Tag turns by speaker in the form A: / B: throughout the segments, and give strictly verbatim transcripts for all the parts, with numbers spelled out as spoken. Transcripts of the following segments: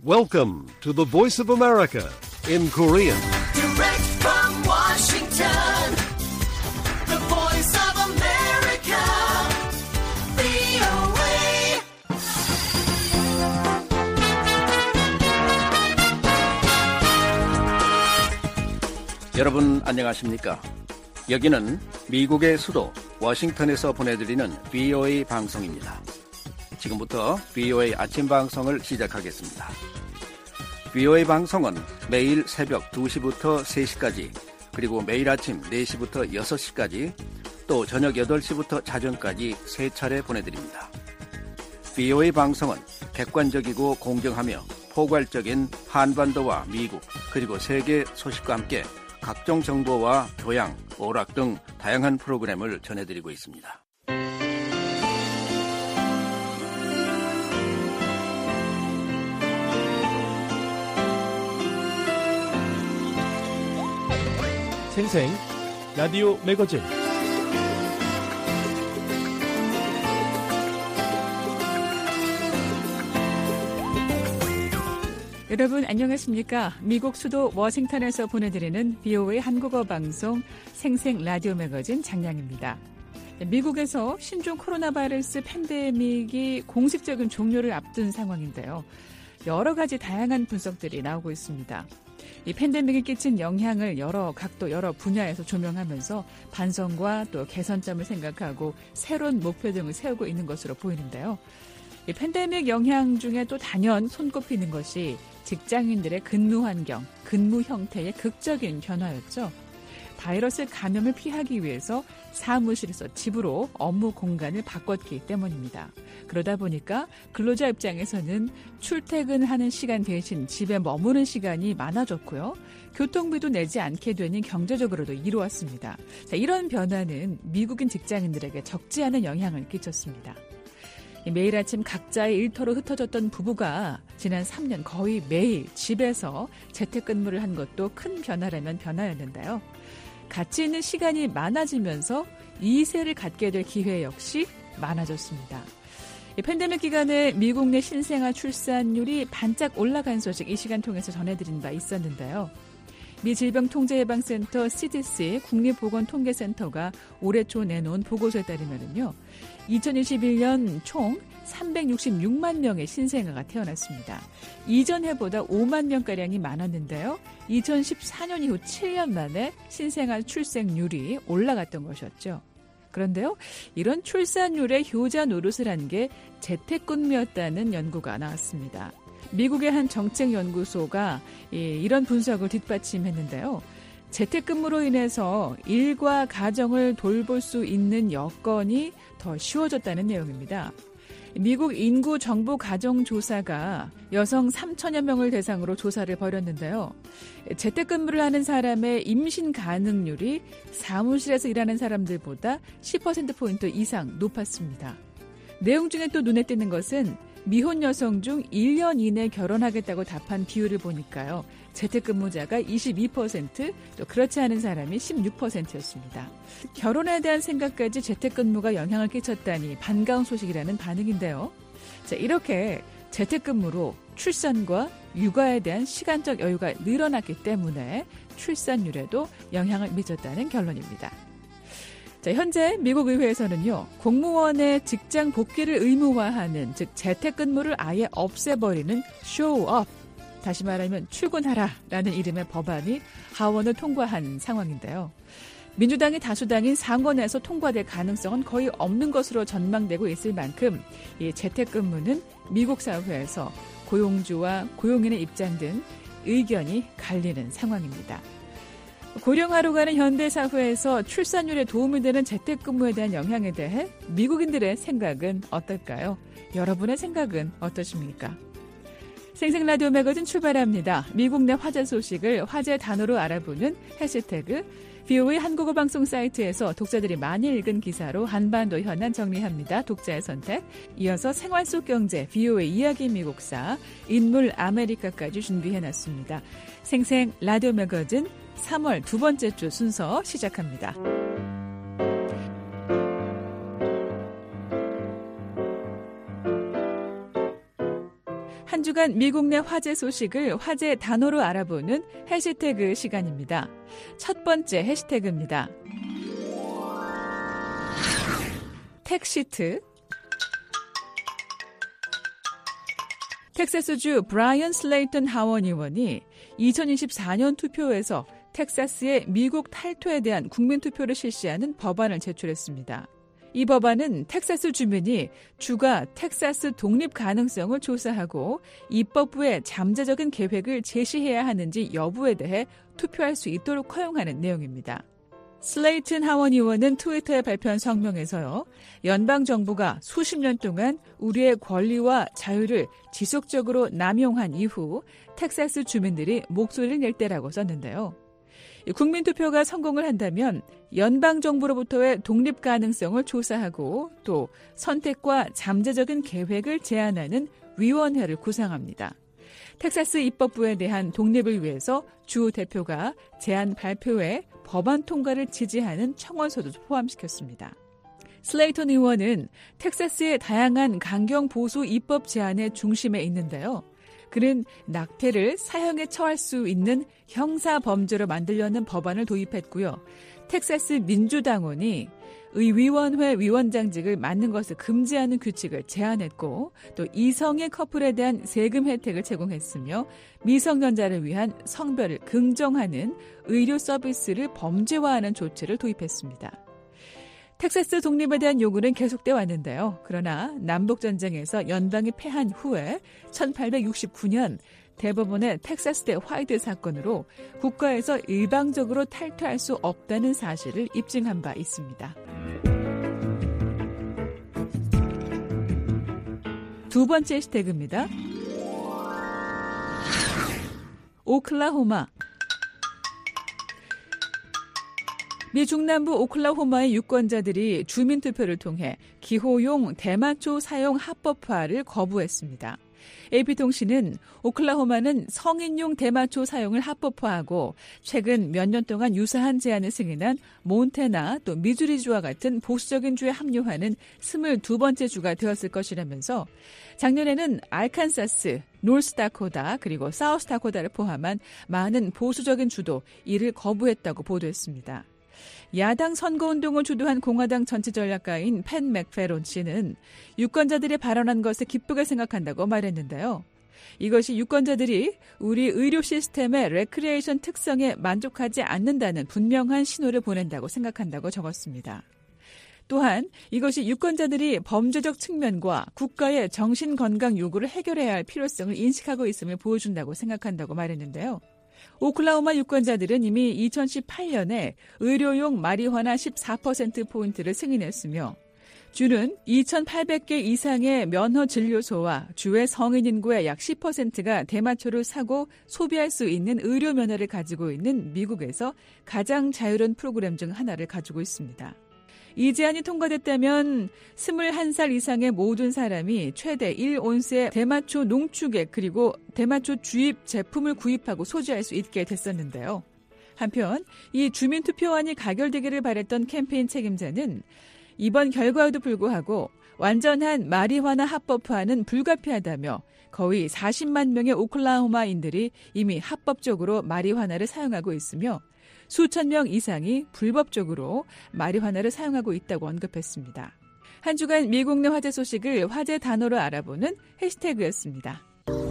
A: Welcome to the Voice of America in Korean.
B: Direct from Washington, the Voice of America, 브이오에이.
C: 여러분 안녕하십니까? 여기는 미국의 수도 워싱턴에서 보내드리는 브이오에이 방송입니다. 지금부터 브이오에이 아침 방송을 시작하겠습니다. 브이오에이 방송은 매일 새벽 두 시부터 세 시까지, 그리고 매일 아침 네 시부터 여섯 시까지, 또 저녁 여덟 시부터 자정까지 세 차례 보내드립니다. 브이오에이 방송은 객관적이고 공정하며 포괄적인 한반도와 미국, 그리고 세계 소식과 함께 각종 정보와 교양, 오락 등 다양한 프로그램을 전해드리고 있습니다.
D: 생생 라디오 매거진.
E: 여러분 안녕하십니까? 미국 수도 워싱턴에서 보내드리는 브이오에이 한국어 방송 생생 라디오 매거진 장량입니다. 미국에서 신종 코로나 바이러스 팬데믹이 공식적인 종료를 앞둔 상황인데요. 여러 가지 다양한 분석들이 나오고 있습니다. 이 팬데믹이 끼친 영향을 여러 각도, 여러 분야에서 조명하면서 반성과 또 개선점을 생각하고 새로운 목표 등을 세우고 있는 것으로 보이는데요. 이 팬데믹 영향 중에 또 단연 손꼽히는 것이 직장인들의 근무 환경, 근무 형태의 극적인 변화였죠. 바이러스 감염을 피하기 위해서 사무실에서 집으로 업무 공간을 바꿨기 때문입니다. 그러다 보니까 근로자 입장에서는 출퇴근하는 시간 대신 집에 머무는 시간이 많아졌고요. 교통비도 내지 않게 되는 경제적으로도 이루었습니다. 자, 이런 변화는 미국인 직장인들에게 적지 않은 영향을 끼쳤습니다. 매일 아침 각자의 일터로 흩어졌던 부부가 지난 삼 년 거의 매일 집에서 재택근무를 한 것도 큰 변화라면 변화였는데요. 같이 있는 시간이 많아지면서 이세를 갖게 될 기회 역시 많아졌습니다. 이 팬데믹 기간에 미국 내 신생아 출산율이 반짝 올라간 소식 이 시간 통해서 전해드린 바 있었는데요. 미 질병통제예방센터 씨디씨 국립보건통계센터가 올해 초 내놓은 보고서에 따르면요, 이천이십일 년 총 삼백육십육만 명의 신생아가 태어났습니다. 이전 해보다 오만 명가량이 많았는데요. 이천십사 년 이후 칠 년 만에 신생아 출생률이 올라갔던 것이었죠. 그런데요, 이런 출산율의 효자 노릇을 한 게 재택근무였다는 연구가 나왔습니다. 미국의 한 정책연구소가 이런 분석을 뒷받침했는데요. 재택근무로 인해서 일과 가정을 돌볼 수 있는 여건이 더 쉬워졌다는 내용입니다. 미국 인구정보가정조사가 여성 삼천여 명을 대상으로 조사를 벌였는데요. 재택근무를 하는 사람의 임신 가능률이 사무실에서 일하는 사람들보다 십 퍼센트포인트 이상 높았습니다. 내용 중에 또 눈에 띄는 것은 미혼 여성 중 일 년 이내 결혼하겠다고 답한 비율을 보니까요. 재택근무자가 이십이 퍼센트, 또 그렇지 않은 사람이 십육 퍼센트였습니다. 결혼에 대한 생각까지 재택근무가 영향을 끼쳤다니 반가운 소식이라는 반응인데요. 자, 이렇게 재택근무로 출산과 육아에 대한 시간적 여유가 늘어났기 때문에 출산율에도 영향을 미쳤다는 결론입니다. 자, 현재 미국 의회에서는요, 공무원의 직장 복귀를 의무화하는, 즉 재택근무를 아예 없애버리는 쇼업, 다시 말하면 출근하라라는 이름의 법안이 하원을 통과한 상황인데요. 민주당이 다수당인 상원에서 통과될 가능성은 거의 없는 것으로 전망되고 있을 만큼 이 재택근무는 미국 사회에서 고용주와 고용인의 입장 등 의견이 갈리는 상황입니다. 고령화로 가는 현대사회에서 출산율에 도움이 되는 재택근무에 대한 영향에 대해 미국인들의 생각은 어떨까요? 여러분의 생각은 어떠십니까? 생생라디오 매거진 출발합니다. 미국 내 화제 소식을 화제 단어로 알아보는 해시태그 브이오에이 한국어 방송 사이트에서 독자들이 많이 읽은 기사로 한반도 현안 정리합니다. 독자의 선택. 이어서 생활 속 경제 브이오에이 이야기 미국사 인물 아메리카까지 준비해놨습니다. 생생 라디오 매거진 삼월 두 번째 주 순서 시작합니다. 한 주간 미국 내 화제 소식을 화제 단어로 알아보는 해시태그 시간입니다. 첫 번째 해시태그입니다. 택시트. 텍사스주 브라이언 슬레이턴 하원 의원이 이천이십사 년 투표에서 텍사스의 미국 탈퇴에 대한 국민투표를 실시하는 법안을 제출했습니다. 이 법안은 텍사스 주민이 주가 텍사스 독립 가능성을 조사하고 입법부에 잠재적인 계획을 제시해야 하는지 여부에 대해 투표할 수 있도록 허용하는 내용입니다. 슬레이튼 하원 의원은 트위터에 발표한 성명에서요, 연방정부가 수십 년 동안 우리의 권리와 자유를 지속적으로 남용한 이후 텍사스 주민들이 목소리를 낼 때라고 썼는데요. 국민투표가 성공을 한다면 연방정부로부터의 독립 가능성을 조사하고 또 선택과 잠재적인 계획을 제안하는 위원회를 구성합니다. 텍사스 입법부에 대한 독립을 위해서 주 대표가 제안 발표에 법안 통과를 지지하는 청원서도 포함시켰습니다. 슬레이턴 의원은 텍사스의 다양한 강경 보수 입법 제안의 중심에 있는데요. 그는 낙태를 사형에 처할 수 있는 형사 범죄로 만들려는 법안을 도입했고요. 텍사스 민주당원이 의위원회 위원장직을 맡는 것을 금지하는 규칙을 제안했고 또 이성의 커플에 대한 세금 혜택을 제공했으며 미성년자를 위한 성별을 긍정하는 의료 서비스를 범죄화하는 조치를 도입했습니다. 텍사스 독립에 대한 요구는 계속돼 왔는데요. 그러나 남북전쟁에서 연방이 패한 후에 천팔백육십구 년 대법원의 텍사스대 화이트 사건으로 국가에서 일방적으로 탈퇴할 수 없다는 사실을 입증한 바 있습니다. 두 번째 해시태그입니다. 오클라호마. 미 중남부 오클라호마의 유권자들이 주민투표를 통해 기호용 대마초 사용 합법화를 거부했습니다. 에이피통신은 오클라호마는 성인용 대마초 사용을 합법화하고 최근 몇 년 동안 유사한 제안을 승인한 몬태나 또 미주리주와 같은 보수적인 주에 합류하는 스물두 번째 주가 되었을 것이라면서 작년에는 알칸사스, 노스다코다 그리고 사우스다코다를 포함한 많은 보수적인 주도 이를 거부했다고 보도했습니다. 야당 선거운동을 주도한 공화당 정치전략가인 팬 맥페론 씨는 유권자들이 발언한 것을 기쁘게 생각한다고 말했는데요. 이것이 유권자들이 우리 의료 시스템의 레크리에이션 특성에 만족하지 않는다는 분명한 신호를 보낸다고 생각한다고 적었습니다. 또한 이것이 유권자들이 범죄적 측면과 국가의 정신건강 요구를 해결해야 할 필요성을 인식하고 있음을 보여준다고 생각한다고 말했는데요. 오클라호마 유권자들은 이미 이천십팔 년에 의료용 마리화나 십사 퍼센트 포인트를 승인했으며 주는 이천팔백 개 이상의 면허 진료소와 주의 성인 인구의 약 십 퍼센트가 대마초를 사고 소비할 수 있는 의료 면허를 가지고 있는 미국에서 가장 자유로운 프로그램 중 하나를 가지고 있습니다. 이 제안이 통과됐다면 스물한 살 이상의 모든 사람이 최대 일 온스의 대마초 농축액 그리고 대마초 주입 제품을 구입하고 소지할 수 있게 됐었는데요. 한편 이 주민투표안이 가결되기를 바랬던 캠페인 책임자는 이번 결과에도 불구하고 완전한 마리화나 합법화는 불가피하다며 거의 사십만 명의 오클라호마인들이 이미 합법적으로 마리화나를 사용하고 있으며 수천 명 이상이 불법적으로 마리화나를 사용하고 있다고 언급했습니다. 한 주간 미국 내 화제 소식을 화제 단어로 알아보는 해시태그였습니다.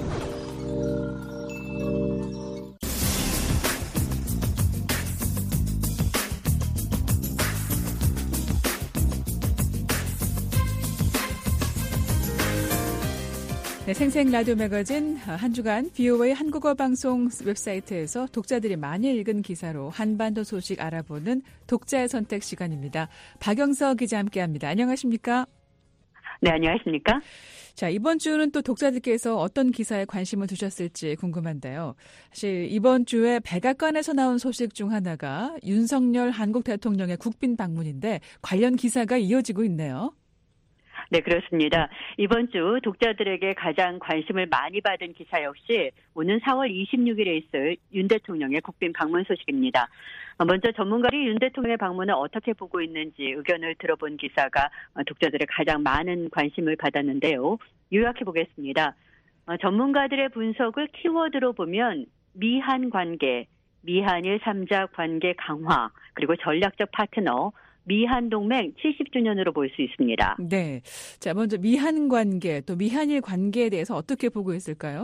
E: 네, 생생 라디오 매거진 한 주간 브이오에이 한국어 방송 웹사이트에서 독자들이 많이 읽은 기사로 한반도 소식 알아보는 독자의 선택 시간입니다. 박영서 기자 함께합니다. 안녕하십니까?
F: 네, 안녕하십니까?
E: 자, 이번 주는 또 독자들께서 어떤 기사에 관심을 두셨을지 궁금한데요. 사실 이번 주에 백악관에서 나온 소식 중 하나가 윤석열 한국 대통령의 국빈 방문인데 관련 기사가 이어지고 있네요.
F: 네, 그렇습니다. 이번 주 독자들에게 가장 관심을 많이 받은 기사 역시 오는 사월 이십육일에 있을 윤 대통령의 국빈 방문 소식입니다. 먼저 전문가들이 윤 대통령의 방문을 어떻게 보고 있는지 의견을 들어본 기사가 독자들의 가장 많은 관심을 받았는데요. 요약해 보겠습니다. 어, 전문가들의 분석을 키워드로 보면 미한 관계, 미한일 삼자 관계 강화, 그리고 전략적 파트너, 미한 동맹 칠십 주년으로 볼 수 있습니다.
E: 네. 자, 먼저 미한 관계, 또 미한일 관계에 대해서 어떻게 보고 있을까요?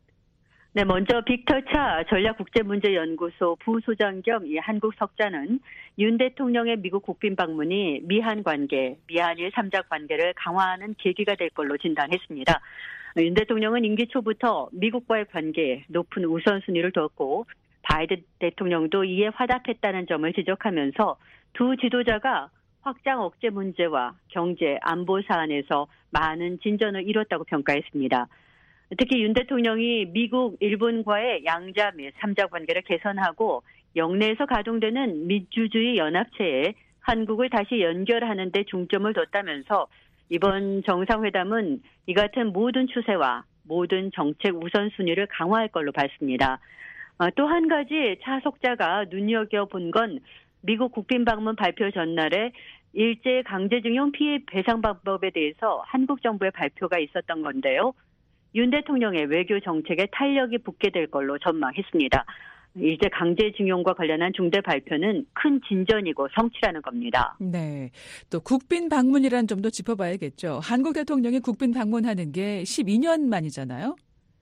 F: 네, 먼저 빅터차 전략국제문제연구소 부소장 겸 이 한국 석자는 윤 대통령의 미국 국빈 방문이 미한 관계, 미한일 삼자 관계를 강화하는 계기가 될 걸로 진단했습니다. 윤 대통령은 임기 초부터 미국과의 관계에 높은 우선순위를 뒀고 바이든 대통령도 이에 화답했다는 점을 지적하면서 두 지도자가 확장 억제 문제와 경제, 안보 사안에서 많은 진전을 이뤘다고 평가했습니다. 특히 윤 대통령이 미국, 일본과의 양자 및 삼자 관계를 개선하고 영내에서 가동되는 민주주의 연합체에 한국을 다시 연결하는 데 중점을 뒀다면서 이번 정상회담은 이 같은 모든 추세와 모든 정책 우선순위를 강화할 걸로 봤습니다. 또 한 가지 차 석자가 눈여겨본 건 미국 국빈 방문 발표 전날에 일제 강제징용 피해 배상 방법에 대해서 한국 정부의 발표가 있었던 건데요. 윤 대통령의 외교 정책에 탄력이 붙게 될 걸로 전망했습니다. 일제 강제징용과 관련한 중대 발표는 큰 진전이고 성취라는 겁니다.
E: 네. 또 국빈 방문이라는 점도 짚어봐야겠죠. 한국 대통령이 국빈 방문하는 게 십이 년 만이잖아요.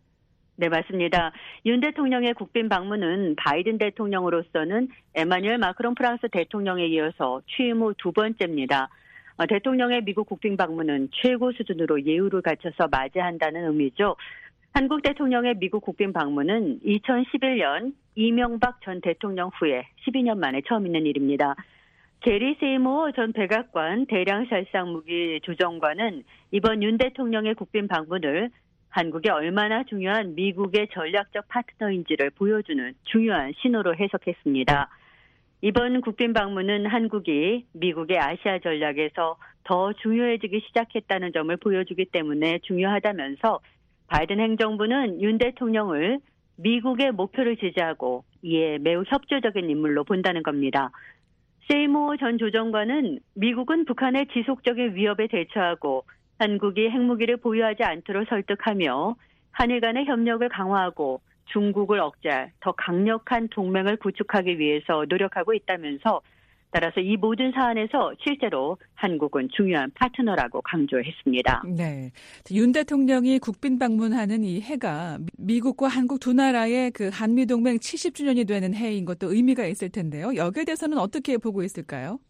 F: 네, 맞습니다. 윤 대통령의 국빈 방문은 바이든 대통령으로서는 에마뉴엘 마크롱 프랑스 대통령에 이어서 취임 후 두 번째입니다. 대통령의 미국 국빈 방문은 최고 수준으로 예우를 갖춰서 맞이한다는 의미죠. 한국 대통령의 미국 국빈 방문은 이천십일 년 이명박 전 대통령 후에 십이 년 만에 처음 있는 일입니다. 게리 세이모어 전 백악관 대량살상무기 조정관은 이번 윤 대통령의 국빈 방문을 한국이 얼마나 중요한 미국의 전략적 파트너인지를 보여주는 중요한 신호로 해석했습니다. 이번 국빈 방문은 한국이 미국의 아시아 전략에서 더 중요해지기 시작했다는 점을 보여주기 때문에 중요하다면서 바이든 행정부는 윤 대통령을 미국의 목표를 지지하고 이에 매우 협조적인 인물로 본다는 겁니다. 세이모어 전 조정관은 미국은 북한의 지속적인 위협에 대처하고 한국이 핵무기를 보유하지 않도록 설득하며 한일 간의 협력을 강화하고 중국을 억제할 더 강력한 동맹을 구축하기 위해서 노력하고 있다면서 따라서 이 모든 사안에서 실제로 한국은 중요한 파트너라고 강조했습니다.
E: 네. 윤 대통령이 국빈 방문하는 이 해가 미국과 한국 두 나라의 그 한미동맹 칠십 주년이 되는 해인 것도 의미가 있을 텐데요. 여기에 대해서는 어떻게 보고 있을까요?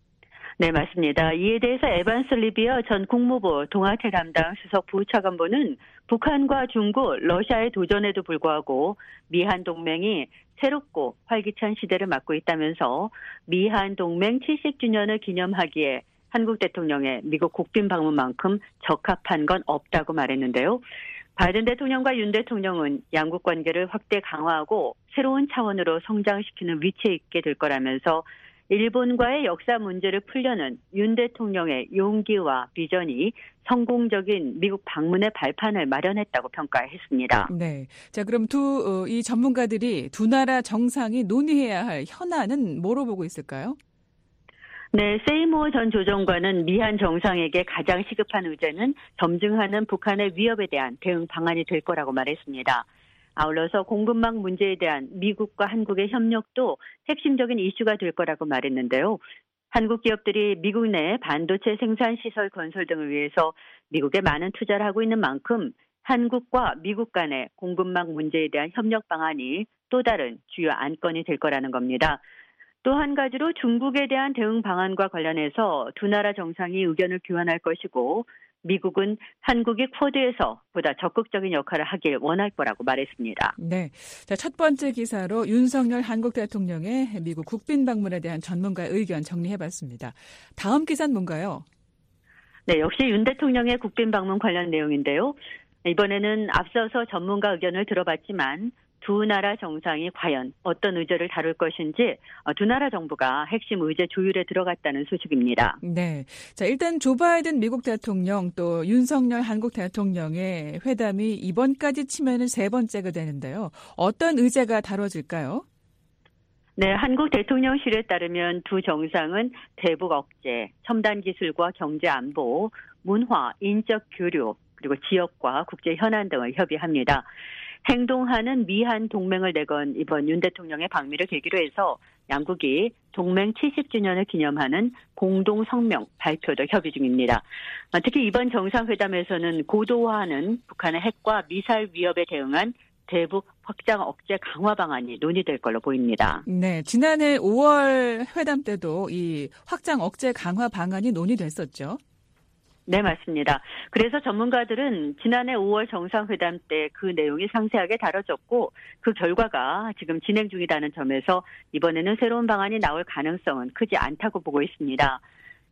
F: 네, 맞습니다. 이에 대해서 에반스 리비어 전 국무부 동아태 담당 수석 부차관보는 북한과 중국, 러시아의 도전에도 불구하고 미한 동맹이 새롭고 활기찬 시대를 맞고 있다면서 미한 동맹 칠십 주년을 기념하기에 한국 대통령의 미국 국빈 방문만큼 적합한 건 없다고 말했는데요. 바이든 대통령과 윤 대통령은 양국 관계를 확대 강화하고 새로운 차원으로 성장시키는 위치에 있게 될 거라면서 일본과의 역사 문제를 풀려는 윤 대통령의 용기와 비전이 성공적인 미국 방문의 발판을 마련했다고 평가했습니다.
E: 네. 자, 그럼 두, 이 전문가들이 두 나라 정상이 논의해야 할 현안은 뭐로 보고 있을까요?
F: 네, 세이모어 전 조정관은 미한 정상에게 가장 시급한 의제는 점증하는 북한의 위협에 대한 대응 방안이 될 거라고 말했습니다. 아울러서 공급망 문제에 대한 미국과 한국의 협력도 핵심적인 이슈가 될 거라고 말했는데요. 한국 기업들이 미국 내 반도체 생산 시설 건설 등을 위해서 미국에 많은 투자를 하고 있는 만큼 한국과 미국 간의 공급망 문제에 대한 협력 방안이 또 다른 주요 안건이 될 거라는 겁니다. 또 한 가지로 중국에 대한 대응 방안과 관련해서 두 나라 정상이 의견을 교환할 것이고 미국은 한국이 쿼드에서 보다 적극적인 역할을 하길 원할 거라고 말했습니다.
E: 네. 자, 첫 번째 기사로 윤석열 한국 대통령의 미국 국빈 방문에 대한 전문가의 의견 정리해봤습니다. 다음 기사는 뭔가요?
F: 네, 역시 윤 대통령의 국빈 방문 관련 내용인데요. 이번에는 앞서서 전문가 의견을 들어봤지만 두 나라 정상이 과연 어떤 의제를 다룰 것인지 두 나라 정부가 핵심 의제 조율에 들어갔다는 소식입니다.
E: 네. 자, 일단 조 바이든 미국 대통령 또 윤석열 한국 대통령의 회담이 이번까지 치면은 세 번째가 되는데요. 어떤 의제가 다뤄질까요?
F: 네, 한국 대통령실에 따르면 두 정상은 대북 억제, 첨단 기술과 경제 안보, 문화, 인적 교류, 그리고 지역과 국제 현안 등을 협의합니다. 행동하는 미한 동맹을 내건 이번 윤 대통령의 방미를 계기로 해서 양국이 동맹 칠십 주년을 기념하는 공동 성명 발표도 협의 중입니다. 특히 이번 정상회담에서는 고도화하는 북한의 핵과 미사일 위협에 대응한 대북 확장 억제 강화 방안이 논의될 걸로 보입니다.
E: 네, 지난해 오월 회담 때도 이 확장 억제 강화 방안이 논의됐었죠.
F: 네, 맞습니다. 그래서 전문가들은 지난해 오월 정상회담 때 그 내용이 상세하게 다뤄졌고 그 결과가 지금 진행 중이라는 점에서 이번에는 새로운 방안이 나올 가능성은 크지 않다고 보고 있습니다.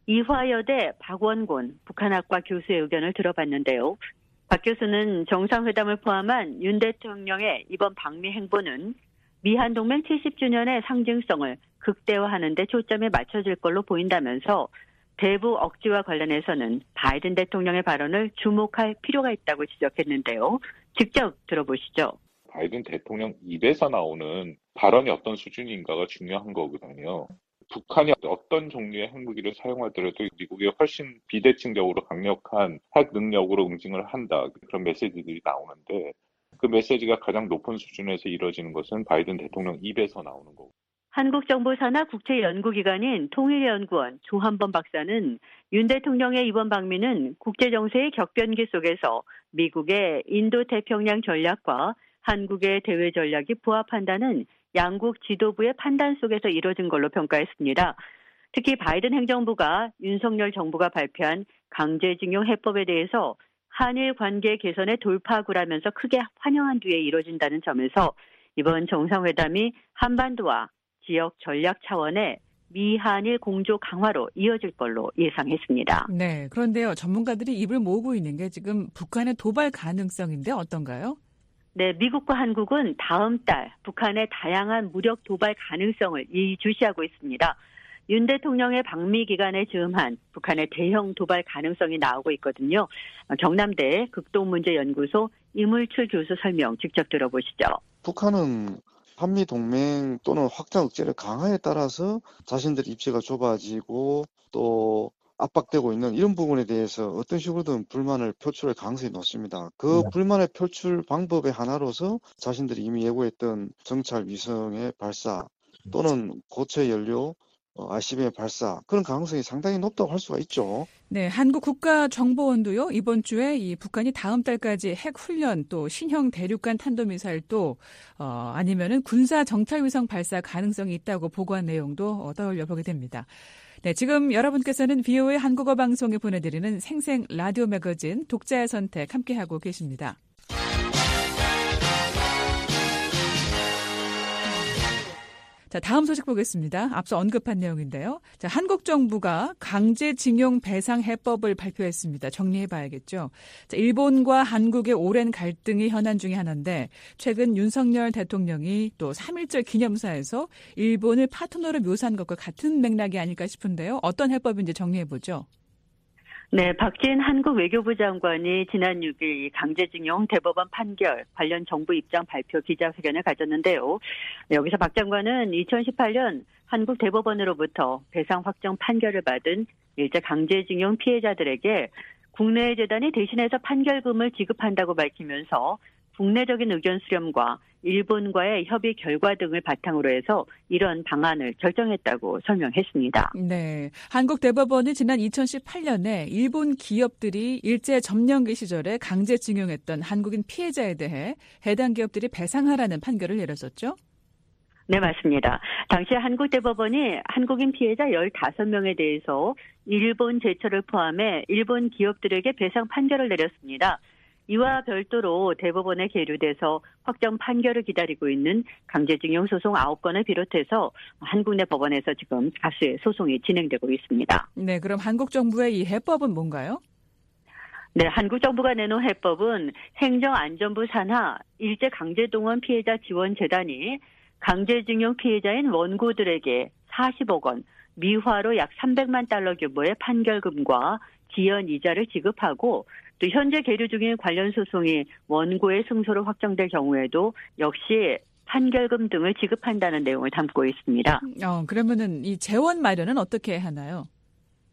F: 이화여대 박원곤 북한학과 교수의 의견을 들어봤는데요. 박 교수는 정상회담을 포함한 윤 대통령의 이번 방미 행보는 미한동맹 칠십 주년의 상징성을 극대화하는 데 초점이 맞춰질 걸로 보인다면서 대북 억지와 관련해서는 바이든 대통령의 발언을 주목할 필요가 있다고 지적했는데요. 직접 들어보시죠.
G: 바이든 대통령 입에서 나오는 발언이 어떤 수준인가가 중요한 거거든요. 북한이 어떤 종류의 핵무기를 사용하더라도 미국이 훨씬 비대칭적으로 강력한 핵 능력으로 응징을 한다. 그런 메시지들이 나오는데 그 메시지가 가장 높은 수준에서 이루어지는 것은 바이든 대통령 입에서 나오는 거고.
F: 한국정보사나 국제연구기관인 통일연구원 조한범 박사는 윤 대통령의 이번 방미는 국제정세의 격변기 속에서 미국의 인도태평양 전략과 한국의 대외 전략이 부합한다는 양국 지도부의 판단 속에서 이뤄진 걸로 평가했습니다. 특히 바이든 행정부가 윤석열 정부가 발표한 강제징용 해법에 대해서 한일 관계 개선의 돌파구라면서 크게 환영한 뒤에 이뤄진다는 점에서 이번 정상회담이 한반도와 지역 전략 차원의 미한일 공조 강화로 이어질 걸로 예상했습니다.
E: 네, 그런데요. 전문가들이 입을 모으고 있는 게 지금 북한의 도발 가능성인데 어떤가요?
F: 네, 미국과 한국은 다음 달 북한의 다양한 무력 도발 가능성을 예의주시하고 있습니다. 윤 대통령의 방미 기간에 즈음한 북한의 대형 도발 가능성이 나오고 있거든요. 경남대 극동문제연구소 이물출 교수 설명 직접 들어보시죠.
H: 북한은 한미 동맹 또는 확장 억제를 강화에 따라서 자신들의 입지가 좁아지고 또 압박되고 있는 이런 부분에 대해서 어떤 식으로든 불만을 표출할 가능성이 높습니다. 그 네. 불만의 표출 방법의 하나로서 자신들이 이미 예고했던 정찰 위성의 발사 또는 고체 연료 아이씨비엠의 발사 그런 가능성이 상당히 높다고 할 수가 있죠.
E: 네, 한국국가정보원도요. 이번 주에 이 북한이 다음 달까지 핵 훈련 또 신형 대륙간 탄도미사일 또 어, 아니면은 군사 정찰 위성 발사 가능성이 있다고 보고한 내용도 어, 떠올려 보게 됩니다. 네, 지금 여러분께서는 비오에이 한국어 방송에 보내드리는 생생 라디오 매거진 독자의 선택 함께하고 계십니다. 자, 다음 소식 보겠습니다. 앞서 언급한 내용인데요. 자, 한국 정부가 강제징용 배상 해법을 발표했습니다. 정리해봐야겠죠. 자, 일본과 한국의 오랜 갈등이 현안 중에 하나인데 최근 윤석열 대통령이 또 삼일절 기념사에서 일본을 파트너로 묘사한 것과 같은 맥락이 아닐까 싶은데요. 어떤 해법인지 정리해보죠.
F: 네, 박진 한국 외교부 장관이 지난 육일 강제징용 대법원 판결 관련 정부 입장 발표 기자회견을 가졌는데요. 여기서 박 장관은 이천십팔년 한국 대법원으로부터 배상 확정 판결을 받은 일제 강제징용 피해자들에게 국내 재단이 대신해서 판결금을 지급한다고 밝히면서 국내적인 의견 수렴과 일본과의 협의 결과 등을 바탕으로 해서 이런 방안을 결정했다고 설명했습니다.
E: 네, 한국 대법원이 지난 이천십팔년에 일본 기업들이 일제 점령기 시절에 강제징용했던 한국인 피해자에 대해 해당 기업들이 배상하라는 판결을 내렸었죠?
F: 네, 맞습니다. 당시 한국 대법원이 한국인 피해자 열다섯 명에 대해서 일본 제철을 포함해 일본 기업들에게 배상 판결을 내렸습니다. 이와 별도로 대법원에 계류돼서 확정 판결을 기다리고 있는 강제징용 소송 아홉 건을 비롯해서 한국 내 법원에서 지금 다수의 소송이 진행되고 있습니다.
E: 네, 그럼 한국 정부의 이 해법은 뭔가요?
F: 네, 한국 정부가 내놓은 해법은 행정안전부 산하 일제 강제동원 피해자 지원재단이 강제징용 피해자인 원고들에게 사십억 원, 미화로 약 삼백만 달러 규모의 판결금과 지연 이자를 지급하고 또 현재 계류 중인 관련 소송이 원고의 승소로 확정될 경우에도 역시 판결금 등을 지급한다는 내용을 담고 있습니다.
E: 어, 그러면은 이 재원 마련은 어떻게 하나요?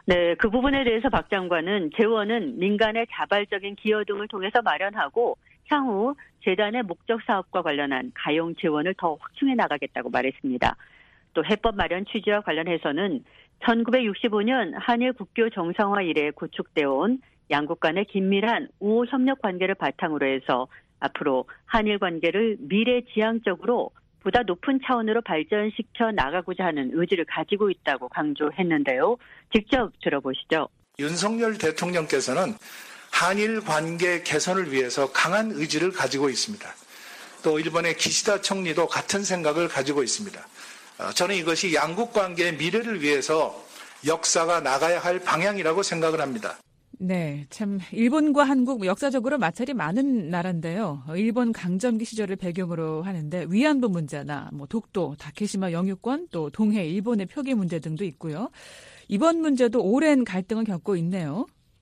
F: 네, 그 부분에 대해서 박 장관은 재원은 민간의 자발적인 기여 등을 통해서 마련하고 향후 재단의 목적 사업과 관련한 가용 재원을 더 확충해 나가겠다고 말했습니다. 또 해법 마련 취지와 관련해서는 천구백육십오 년 한일 국교 정상화 이래 구축되어 온 양국 간의 긴밀한 우호 협력 관계를 바탕으로 해서 앞으로 한일 관계를 미래지향적으로 보다 높은 차원으로 발전시켜 나가고자 하는 의지를 가지고 있다고 강조했는데요. 직접 들어보시죠.
I: 윤석열 대통령께서는 한일 관계 개선을 위해서 강한 의지를 가지고 있습니다. 또 일본의 기시다 총리도 같은 생각을 가지고 있습니다. 저는 이것이 양국 관계의 미래를 위해서 역사가 나가야 할 방향이라고 생각을 합니다.
E: 네, 참 일본과 한국 역사적으로 마찰이 많은 나라인데요. 일본 강점기 시절을 배경으로 하는데 위안부 문제나 뭐 독도, 다케시마 영유권, 또 동해 일본의 표기 문제 등도 있고요. 이번 문제도 오랜 갈등을 겪고 있네요.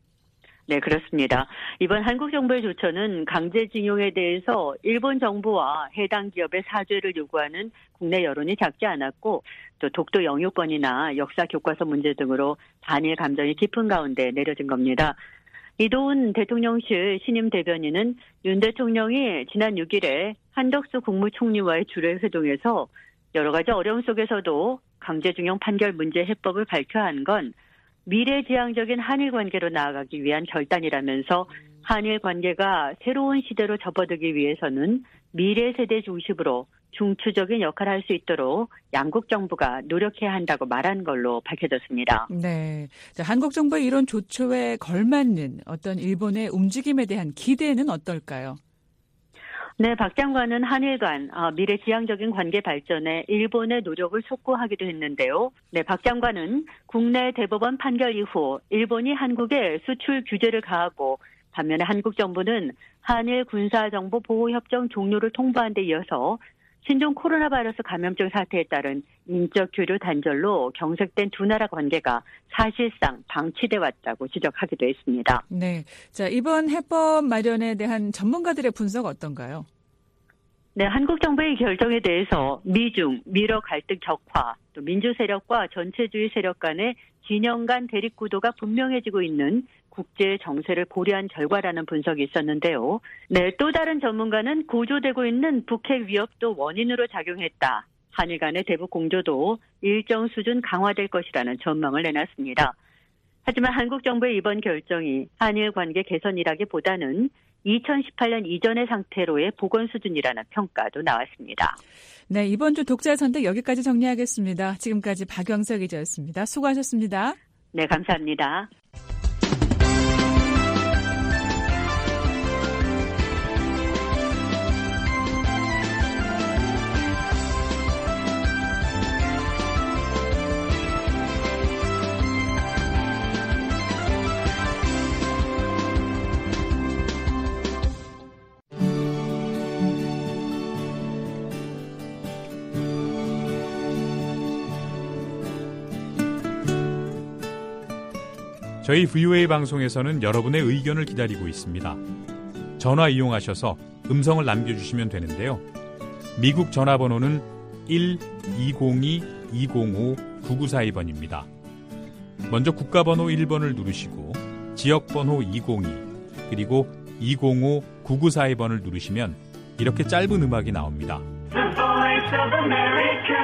F: 네, 그렇습니다. 이번 한국 정부의 조처는 강제징용에 대해서 일본 정부와 해당 기업의 사죄를 요구하는 국내 여론이 작지 않았고 또 독도 영유권이나 역사 교과서 문제 등으로 반일 감정이 깊은 가운데 내려진 겁니다. 이도훈 대통령실 신임 대변인은 윤 대통령이 지난 육 일에 한덕수 국무총리와의 주례회동에서 여러 가지 어려움 속에서도 강제징용 판결 문제 해법을 발표한 건 미래지향적인 한일 관계로 나아가기 위한 결단이라면서 한일 관계가 새로운 시대로 접어들기 위해서는 미래 세대 중심으로 중추적인 역할을 할 수 있도록 양국 정부가 노력해야 한다고 말한 걸로 밝혀졌습니다.
E: 네, 자, 한국 정부의 이런 조처에 걸맞는 어떤 일본의 움직임에 대한 기대는 어떨까요?
F: 네, 박 장관은 한일 간 미래 지향적인 관계 발전에 일본의 노력을 촉구하기도 했는데요. 네, 박 장관은 국내 대법원 판결 이후 일본이 한국에 수출 규제를 가하고 반면에 한국 정부는 한일 군사정보 보호협정 종료를 통보한 데 이어서 신종 코로나 바이러스 감염증 사태에 따른 인적 교류 단절로 경색된 두 나라 관계가 사실상 방치돼 왔다고 지적하기도 했습니다.
E: 네, 자 이번 해법 마련에 대한 전문가들의 분석 어떤가요?
F: 네, 한국 정부의 결정에 대해서 미중, 미러 갈등 격화, 또 민주 세력과 전체주의 세력 간의 진영 간 대립 구도가 분명해지고 있는 국제 정세를 고려한 결과라는 분석이 있었는데요. 네, 또 다른 전문가는 고조되고 있는 북핵 위협도 원인으로 작용했다. 한일 간의 대북 공조도 일정 수준 강화될 것이라는 전망을 내놨습니다. 하지만 한국 정부의 이번 결정이 한일 관계 개선이라기보다는 이천십팔 년 이전의 상태로의 복원 수준이라는 평가도 나왔습니다.
E: 네, 이번 주 독자 선택 여기까지 정리하겠습니다. 지금까지 박영석 기자였습니다. 수고하셨습니다.
F: 네, 감사합니다.
J: 저희 브이오에이 방송에서는 여러분의 의견을 기다리고 있습니다. 전화 이용하셔서 음성을 남겨주시면 되는데요. 미국 전화번호는 일 이공이 이공오 구구사이 번입니다. 먼저 국가번호 일 번을 누르시고 지역번호 이공이 그리고 이공오 구구사이 번을 누르시면 이렇게 짧은 음악이 나옵니다.
B: The Voice of America,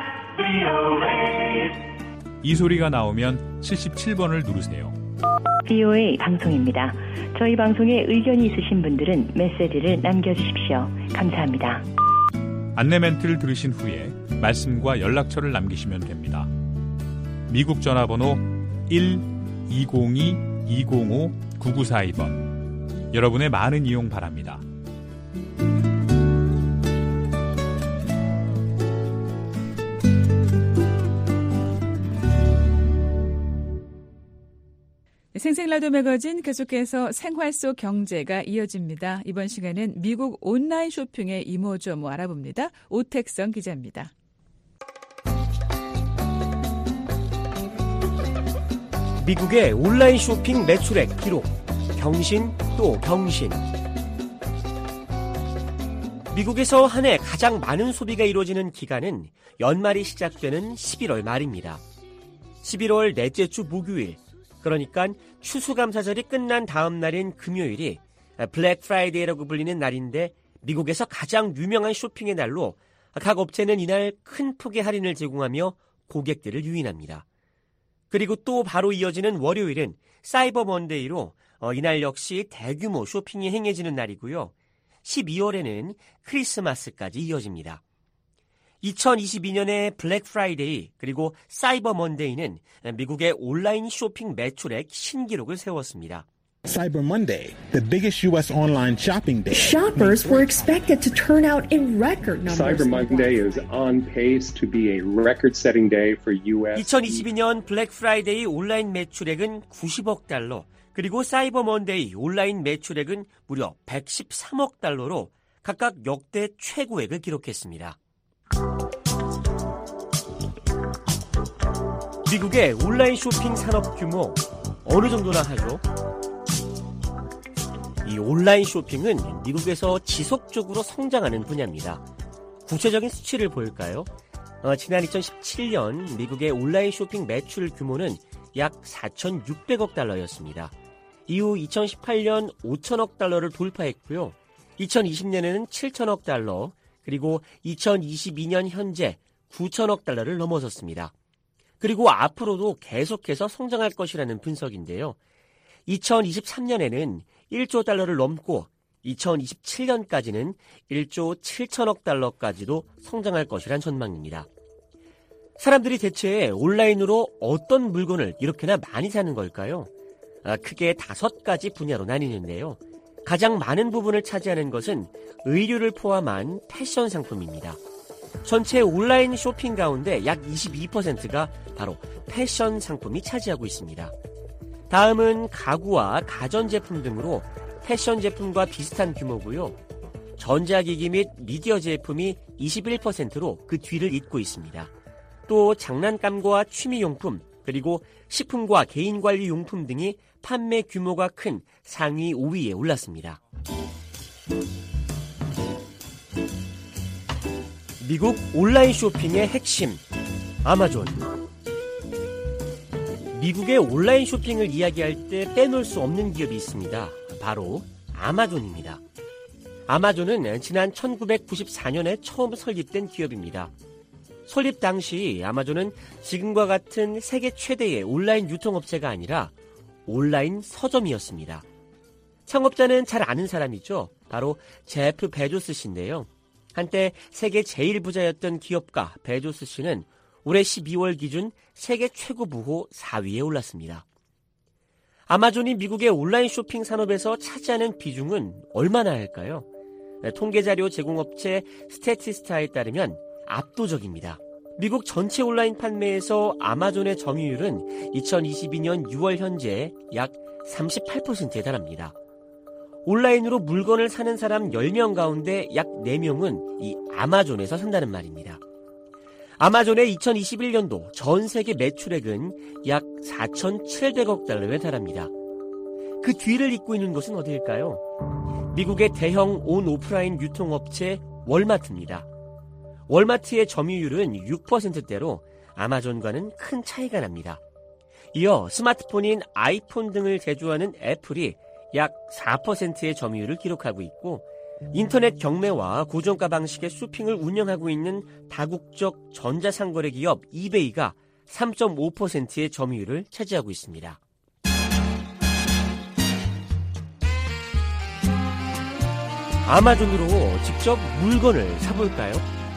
B: 브이오에이.
J: 이 소리가 나오면 칠십칠 번을 누르세요.
K: 브이오에이 방송입니다. 저희 방송에 의견이 있으신 분들은 메시지를 남겨주십시오. 감사합니다.
J: 안내 멘트를 들으신 후에 말씀과 연락처를 남기시면 됩니다. 미국 전화번호 일 이공이 이공오 구구사이 번. 여러분의 많은 이용 바랍니다.
E: 생생라디오 매거진 계속해서 생활 속 경제가 이어집니다. 이번 시간은 미국 온라인 쇼핑의 이모저모 알아봅니다. 오택성 기자입니다.
L: 미국의 온라인 쇼핑 매출액 기록. 경신 또 경신. 미국에서 한 해 가장 많은 소비가 이루어지는 기간은 연말이 시작되는 십일월 말입니다. 십일월 넷째 주 목요일 그러니까 추수감사절이 끝난 다음 날인 금요일이 블랙 프라이데이라고 불리는 날인데 미국에서 가장 유명한 쇼핑의 날로 각 업체는 이날 큰 폭의 할인을 제공하며 고객들을 유인합니다. 그리고 또 바로 이어지는 월요일은 사이버 먼데이로 어, 이날 역시 대규모 쇼핑이 행해지는 날이고요. 십이월에는 크리스마스까지 이어집니다. 이천이십이 년의 블랙 프라이데이 그리고 사이버 먼데이는 미국의 온라인 쇼핑 매출액 신기록을 세웠습니다.
M: Cyber Monday, the biggest U S online shopping day.
N: Shoppers were expected to turn out in record numbers.
O: Cyber Monday is on pace to be a record-setting day for U S.
L: 이천이십이 년 블랙 프라이데이 온라인 매출액은 구십억 달러, 그리고 사이버 먼데이 온라인 매출액은 무려 백십삼억 달러로 각각 역대 최고액을 기록했습니다. 미국의 온라인 쇼핑 산업 규모 어느 정도나 하죠? 이 온라인 쇼핑은 미국에서 지속적으로 성장하는 분야입니다. 구체적인 수치를 볼까요? 어, 지난 이천십칠 년 미국의 온라인 쇼핑 매출 규모는 약 사천육백억 달러였습니다. 이후 이천십팔 년 오천억 달러를 돌파했고요. 이천이십 년에는 칠천억 달러, 그리고 이천이십이 년 현재 구천억 달러를 넘어섰습니다. 그리고 앞으로도 계속해서 성장할 것이라는 분석인데요. 이천이십삼 년에는 일조 달러를 넘고 이천이십칠 년까지는 일조 칠천억 달러까지도 성장할 것이란 전망입니다. 사람들이 대체 온라인으로 어떤 물건을 이렇게나 많이 사는 걸까요? 아, 크게 다섯 가지 분야로 나뉘는데요. 가장 많은 부분을 차지하는 것은 의류를 포함한 패션 상품입니다. 전체 온라인 쇼핑 가운데 약 이십이 퍼센트가 바로 패션 상품이 차지하고 있습니다. 다음은 가구와 가전제품 등으로 패션 제품과 비슷한 규모고요. 전자기기 및 미디어 제품이 이십일 퍼센트로 그 뒤를 잇고 있습니다. 또 장난감과 취미용품, 그리고 식품과 개인관리용품 등이 판매 규모가 큰 상위 오 위에 올랐습니다. 미국 온라인 쇼핑의 핵심, 아마존. 미국의 온라인 쇼핑을 이야기할 때 빼놓을 수 없는 기업이 있습니다. 바로 아마존입니다. 아마존은 지난 천구백구십사 년에 처음 설립된 기업입니다. 설립 당시 아마존은 지금과 같은 세계 최대의 온라인 유통업체가 아니라 온라인 서점이었습니다. 창업자는 잘 아는 사람이죠. 바로 제프 베조스 씨인데요. 한때 세계 제일 부자였던 기업가 베조스 씨는 올해 십이월 기준 세계 최고 부호 사 위에 올랐습니다. 아마존이 미국의 온라인 쇼핑 산업에서 차지하는 비중은 얼마나 할까요? 통계자료 제공업체 스태티스타에 따르면 압도적입니다. 미국 전체 온라인 판매에서 아마존의 점유율은 이천이십이 년 유월 현재 약 삼십팔 퍼센트에 달합니다. 온라인으로 물건을 사는 사람 열 명 가운데 약 네 명은 이 아마존에서 산다는 말입니다. 아마존의 이천이십일 년도 전 세계 매출액은 약 사천칠백억 달러에 달합니다. 그 뒤를 잇고 있는 곳은 어디일까요? 미국의 대형 온 오프라인 유통업체 월마트입니다. 월마트의 점유율은 육 퍼센트대로 아마존과는 큰 차이가 납니다. 이어 스마트폰인 아이폰 등을 제조하는 애플이 약 사 퍼센트의 점유율을 기록하고 있고, 인터넷 경매와 고정가 방식의 쇼핑을 운영하고 있는 다국적 전자상거래 기업 이베이가 삼 점 오 퍼센트의 점유율을 차지하고 있습니다. 아마존으로 직접 물건을 사볼까요?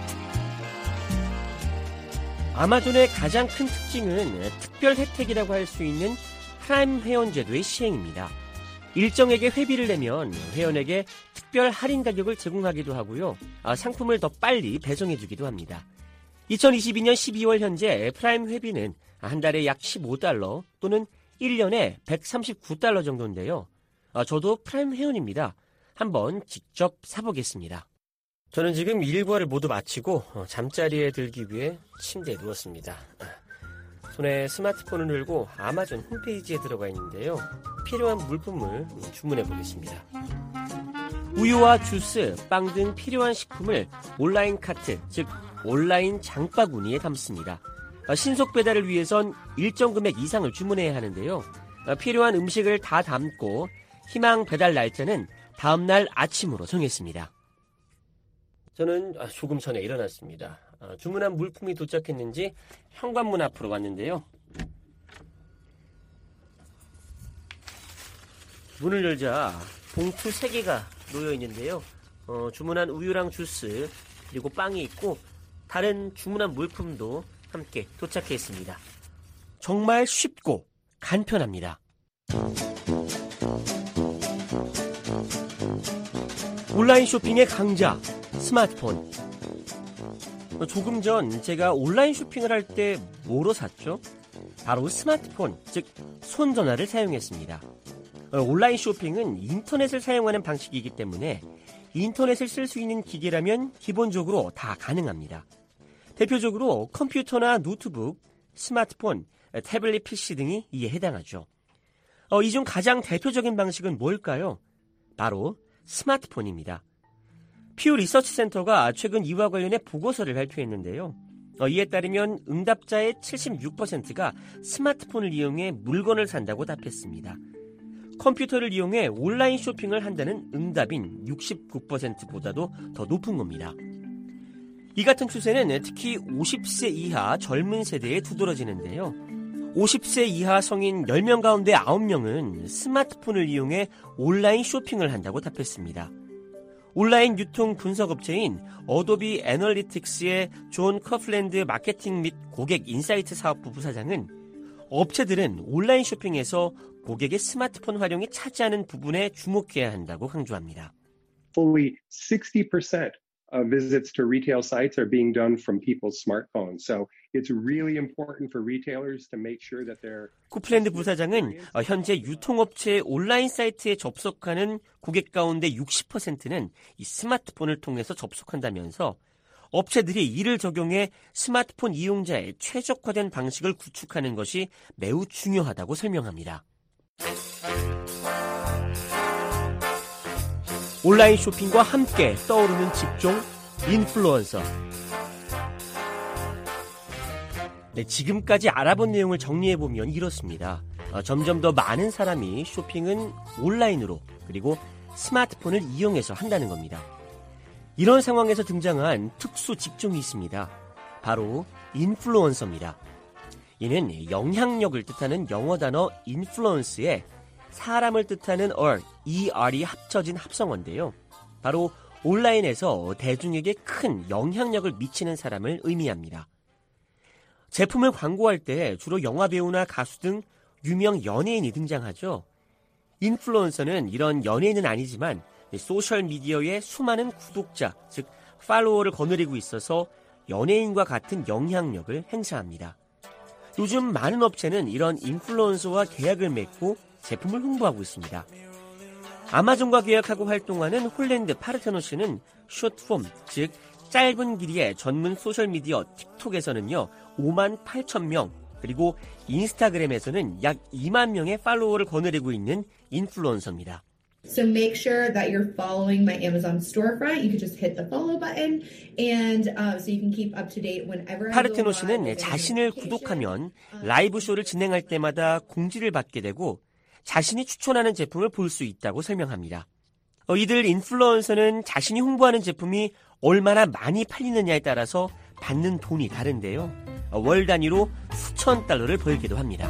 L: 아마존의 가장 큰 특징은 특별 혜택이라고 할 수 있는 프라임 회원 제도의 시행입니다. 일정액의 회비를 내면 회원에게 특별 할인 가격을 제공하기도 하고요. 상품을 더 빨리 배송해주기도 합니다. 이천이십이 년 십이월 현재 프라임 회비는 한 달에 약 십오 달러 또는 일 년에 백삼십구 달러 정도인데요. 저도 프라임 회원입니다. 한번 직접 사보겠습니다. 저는 지금 일과를 모두 마치고 잠자리에 들기 위해 침대에 누웠습니다. 손에 스마트폰을 들고 아마존 홈페이지에 들어가 있는데요. 필요한 물품을 주문해 보겠습니다. 우유와 주스, 빵 등 필요한 식품을 온라인 카트, 즉 온라인 장바구니에 담습니다. 신속 배달을 위해선 일정 금액 이상을 주문해야 하는데요. 필요한 음식을 다 담고 희망 배달 날짜는 다음날 아침으로 정했습니다. 저는 조금 전에 일어났습니다. 주문한 물품이 도착했는지 현관문 앞으로 왔는데요. 문을 열자 봉투 세 개가 놓여 있는데요. 어, 주문한 우유랑 주스 그리고 빵이 있고 다른 주문한 물품도 함께 도착해 있습니다. 정말 쉽고 간편합니다. 온라인 쇼핑의 강자 스마트폰. 조금 전 제가 온라인 쇼핑을 할 때 뭐로 샀죠? 바로 스마트폰, 즉 손전화를 사용했습니다. 온라인 쇼핑은 인터넷을 사용하는 방식이기 때문에 인터넷을 쓸 수 있는 기계라면 기본적으로 다 가능합니다. 대표적으로 컴퓨터나 노트북, 스마트폰, 태블릿 피씨 등이 이에 해당하죠. 어, 이 중 가장 대표적인 방식은 뭘까요? 바로 스마트폰입니다. 퓨 리서치 센터가 최근 이와 관련해 보고서를 발표했는데요. 어, 이에 따르면 응답자의 칠십육 퍼센트가 스마트폰을 이용해 물건을 산다고 답했습니다. 컴퓨터를 이용해 온라인 쇼핑을 한다는 응답인 육십구 퍼센트보다도 더 높은 겁니다. 이 같은 추세는 특히 오십 세 이하 젊은 세대에 두드러지는데요. 오십 세 이하 성인 열 명 가운데 아홉 명은 스마트폰을 이용해 온라인 쇼핑을 한다고 답했습니다. 온라인 유통 분석업체인 어도비 애널리틱스의 존 커플랜드 마케팅 및 고객 인사이트 사업부 부사장은 업체들은 온라인 쇼핑에서 고객의 스마트폰 활용이 차지하는 부분에 주목해야 한다고 강조합니다.
O: Fully sixty percent of visits to retail sites are being done from people's smartphones. So it's really important for retailers to make sure that they're
L: 코플랜드 부사장은 현재 유통업체의 온라인 사이트에 접속하는 고객 가운데 육십 퍼센트는 이 스마트폰을 통해서 접속한다면서 업체들이 이를 적용해 스마트폰 이용자의 최적화된 방식을 구축하는 것이 매우 중요하다고 설명합니다. 온라인 쇼핑과 함께 떠오르는 직종, 인플루언서. 네, 지금까지 알아본 내용을 정리해보면 이렇습니다. 어, 점점 더 많은 사람이 쇼핑은 온라인으로 그리고 스마트폰을 이용해서 한다는 겁니다. 이런 상황에서 등장한 특수 직종이 있습니다. 바로 인플루언서입니다. 이는 영향력을 뜻하는 영어 단어 인플루언스에 사람을 뜻하는 er, er이 합쳐진 합성어인데요. 바로 온라인에서 대중에게 큰 영향력을 미치는 사람을 의미합니다. 제품을 광고할 때 주로 영화배우나 가수 등 유명 연예인이 등장하죠. 인플루언서는 이런 연예인은 아니지만 소셜미디어에 수많은 구독자, 즉 팔로워를 거느리고 있어서 연예인과 같은 영향력을 행사합니다. 요즘 많은 업체는 이런 인플루언서와 계약을 맺고 제품을 홍보하고 있습니다. 아마존과 계약하고 활동하는 홀랜드 파르테노 씨는 숏폼, 즉 짧은 길이의 전문 소셜미디어 틱톡에서는요 오만 팔천 명, 그리고 인스타그램에서는 약 이만 명의 팔로워를 거느리고 있는 인플루언서입니다.
P: So make sure that you're following my Amazon storefront. You can just hit the follow button, and uh, so you can keep up to date whenever.
L: 파르테노 씨는 자신을 구독하면 라이브 쇼를 진행할 때마다 공지를 받게 되고 자신이 추천하는 제품을 볼 수 있다고 설명합니다. 어, 이들 인플루언서는 자신이 홍보하는 제품이 얼마나 많이 팔리느냐에 따라서 받는 돈이 다른데요. 어, 월 단위로 수천 달러를 벌기도 합니다.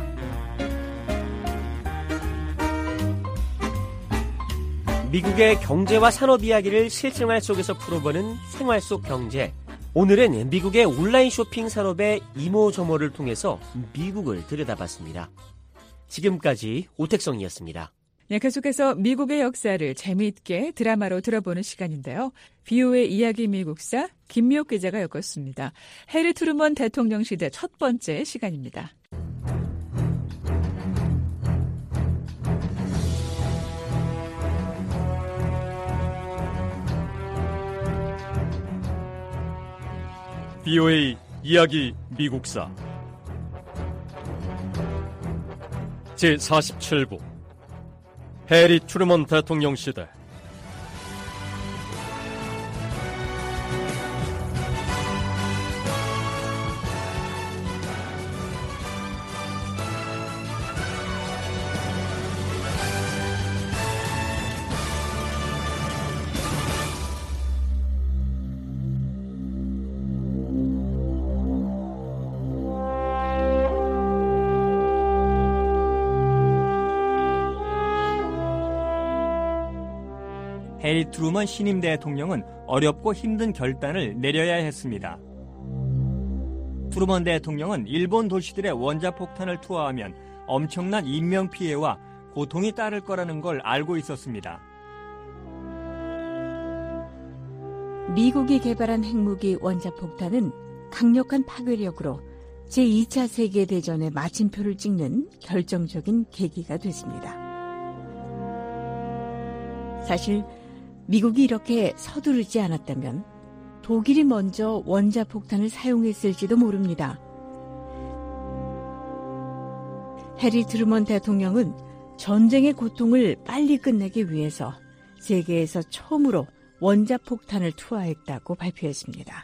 L: 미국의 경제와 산업 이야기를 실생활 속에서 풀어보는 생활 속 경제. 오늘은 미국의 온라인 쇼핑 산업의 이모저모를 통해서 미국을 들여다봤습니다. 지금까지 오택성이었습니다.
E: 네, 계속해서 미국의 역사를 재미있게 드라마로 들어보는 시간인데요. 비오의 이야기 미국사 김미옥 기자가 엮었습니다. 해리 트루먼 대통령 시대 첫 번째 시간입니다.
D: 비오의 이야기 미국사 제사십칠 부 해리 트루먼 대통령 시대.
Q: 해리 트루먼 신임 대통령은 어렵고 힘든 결단을 내려야 했습니다. 트루먼 대통령은 일본 도시들의 원자폭탄을 투하하면 엄청난 인명피해와 고통이 따를 거라는 걸 알고 있었습니다.
R: 미국이 개발한 핵무기 원자폭탄은 강력한 파괴력으로 제이 차 세계대전의 마침표를 찍는 결정적인 계기가 됐습니다. 사실 미국이 이렇게 서두르지 않았다면 독일이 먼저 원자폭탄을 사용했을지도 모릅니다. 해리 트루먼 대통령은 전쟁의 고통을 빨리 끝내기 위해서 세계에서 처음으로 원자폭탄을 투하했다고 발표했습니다.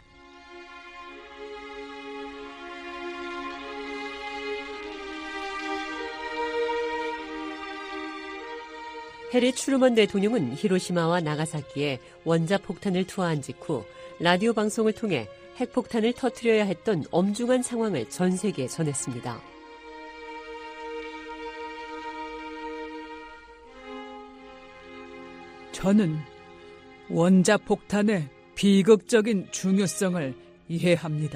S: 해리 트루먼 대통령은 히로시마와 나가사키에 원자폭탄을 투하한 직후 라디오 방송을 통해 핵폭탄을 터뜨려야 했던 엄중한 상황을 전 세계에 전했습니다.
E: 저는 원자폭탄의 비극적인 중요성을 이해합니다.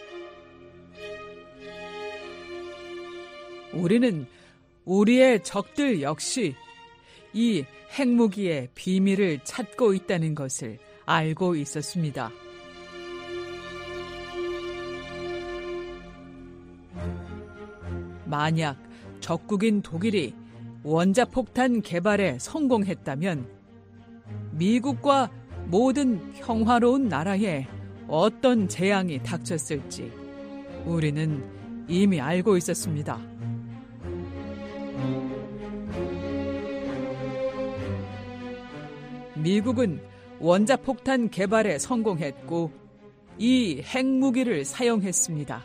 E: 우리는 우리의 적들 역시 이 핵무기의 비밀을 찾고 있다는 것을 알고 있었습니다. 만약 적국인 독일이 원자폭탄 개발에 성공했다면 미국과 모든 평화로운 나라에 어떤 재앙이 닥쳤을지 우리는 이미 알고 있었습니다. 미국은 원자폭탄 개발에 성공했고 이 핵무기를 사용했습니다.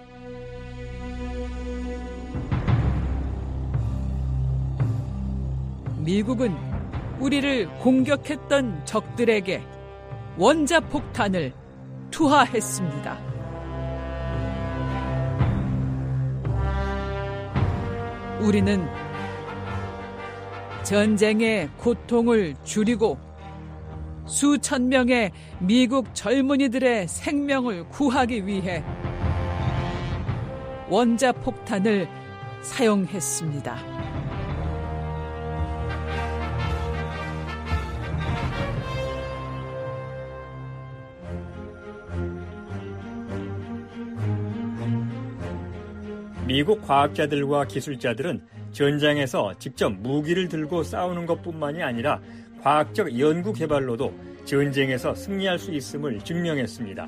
E: 미국은 우리를 공격했던 적들에게 원자폭탄을 투하했습니다. 우리는 전쟁의 고통을 줄이고 수천 명의 미국 젊은이들의 생명을 구하기 위해 원자폭탄을 사용했습니다.
Q: 미국 과학자들과 기술자들은 전장에서 직접 무기를 들고 싸우는 것뿐만이 아니라 과학적 연구 개발로도 전쟁에서 승리할 수 있음을 증명했습니다.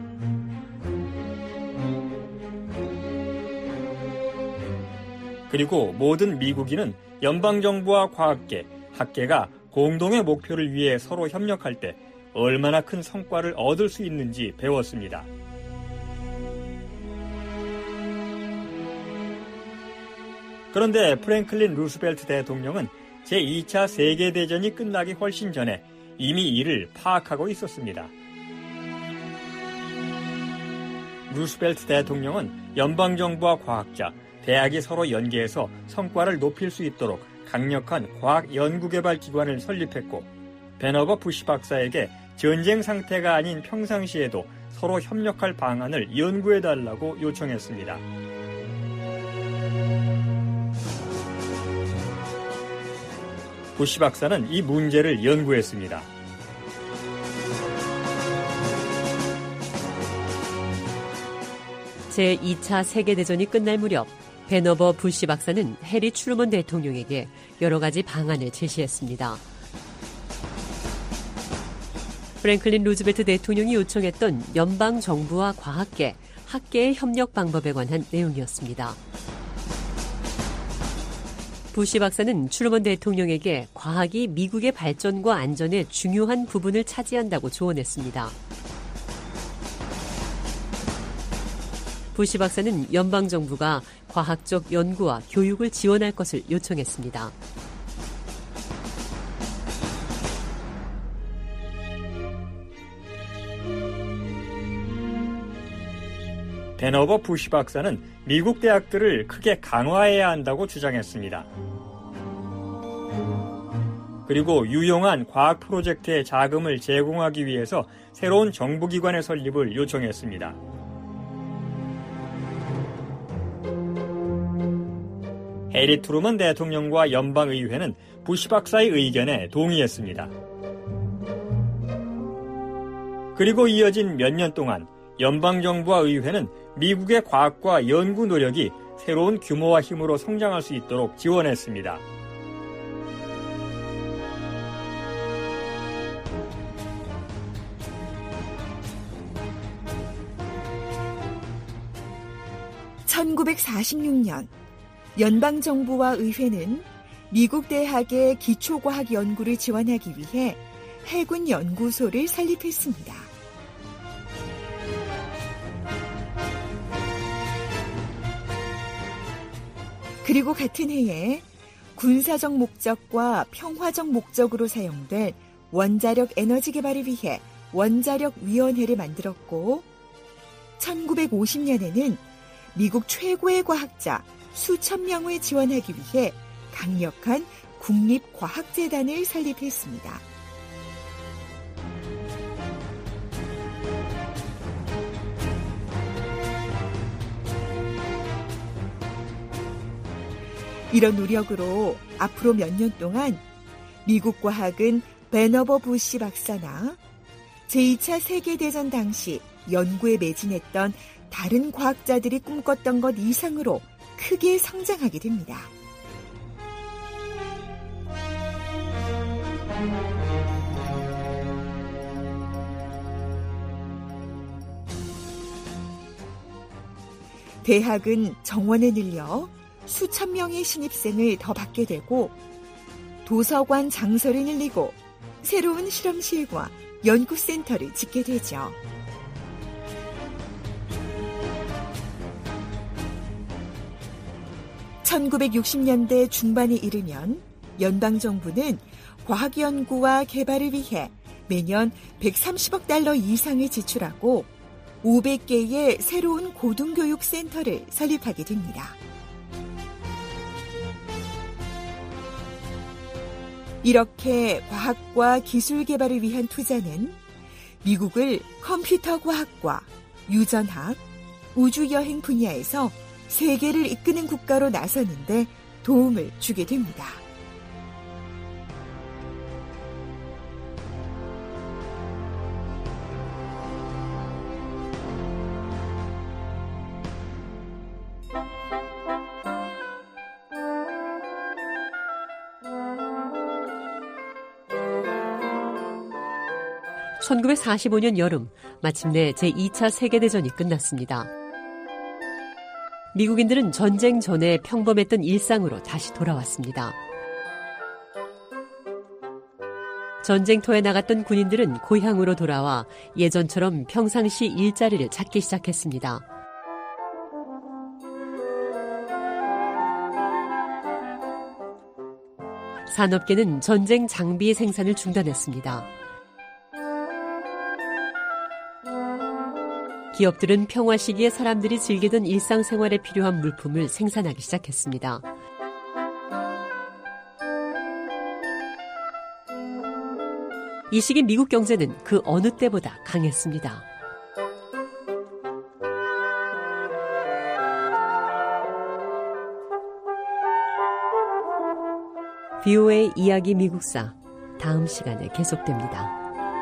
Q: 그리고 모든 미국인은 연방정부와 과학계, 학계가 공동의 목표를 위해 서로 협력할 때 얼마나 큰 성과를 얻을 수 있는지 배웠습니다. 그런데 프랭클린 루스벨트 대통령은 제이 차 세계대전이 끝나기 훨씬 전에 이미 이를 파악하고 있었습니다. 루스벨트 대통령은 연방정부와 과학자, 대학이 서로 연계해서 성과를 높일 수 있도록 강력한 과학 연구개발 기관을 설립했고 베너버 부시 박사에게 전쟁 상태가 아닌 평상시에도 서로 협력할 방안을 연구해달라고 요청했습니다. 부시 박사는 이 문제를 연구했습니다.
S: 제이 차 세계대전이 끝날 무렵 베너버 부시 박사는 해리 트루먼 대통령에게 여러 가지 방안을 제시했습니다. 프랭클린 루즈벨트 대통령이 요청했던 연방정부와 과학계, 학계의 협력 방법에 관한 내용이었습니다. 부시 박사는 트루먼 대통령에게 과학이 미국의 발전과 안전에 중요한 부분을 차지한다고 조언했습니다. 부시 박사는 연방정부가 과학적 연구와 교육을 지원할 것을 요청했습니다.
Q: 베너버 부시 박사는 미국 대학들을 크게 강화해야 한다고 주장했습니다. 그리고 유용한 과학 프로젝트의 자금을 제공하기 위해서 새로운 정부기관의 설립을 요청했습니다. 해리 트루먼 대통령과 연방의회는 부시 박사의 의견에 동의했습니다. 그리고 이어진 몇 년 동안 연방정부와 의회는 미국의 과학과 연구 노력이 새로운 규모와 힘으로 성장할 수 있도록 지원했습니다.
T: 천구백사십육 년 연방정부와 의회는 미국 대학의 기초과학 연구를 지원하기 위해 해군 연구소를 설립했습니다. 그리고 같은 해에 군사적 목적과 평화적 목적으로 사용될 원자력 에너지 개발을 위해 원자력위원회를 만들었고, 천구백오십 년에는 미국 최고의 과학자 수천 명을 지원하기 위해 강력한 국립과학재단을 설립했습니다. 이런 노력으로 앞으로 몇 년 동안 미국 과학은 베너버 부시 박사나 제이 차 세계대전 당시 연구에 매진했던 다른 과학자들이 꿈꿨던 것 이상으로 크게 성장하게 됩니다. 대학은 정원을 늘려 수천 명의 신입생을 더 받게 되고, 도서관 장소를 늘리고 새로운 실험실과 연구센터를 짓게 되죠. 천구백육십 년대 중반에 이르면 연방정부는 과학연구와 개발을 위해 매년 백삼십억 달러 이상을 지출하고 오백 개의 새로운 고등교육센터를 설립하게 됩니다. 이렇게 과학과 기술 개발을 위한 투자는 미국을 컴퓨터 과학과 유전학, 우주여행 분야에서 세계를 이끄는 국가로 나서는데 도움을 주게 됩니다.
S: 천구백사십오 년 여름, 마침내 제이 차 세계대전이 끝났습니다. 미국인들은 전쟁 전에 평범했던 일상으로 다시 돌아왔습니다. 전쟁터에 나갔던 군인들은 고향으로 돌아와 예전처럼 평상시 일자리를 찾기 시작했습니다. 산업계는 전쟁 장비 생산을 중단했습니다. 기업들은 평화 시기에 사람들이 즐기던 일상생활에 필요한 물품을 생산하기 시작했습니다. 이 시기 미국 경제는 그 어느 때보다 강했습니다. 비오에이 이야기 미국사, 다음 시간에 계속됩니다.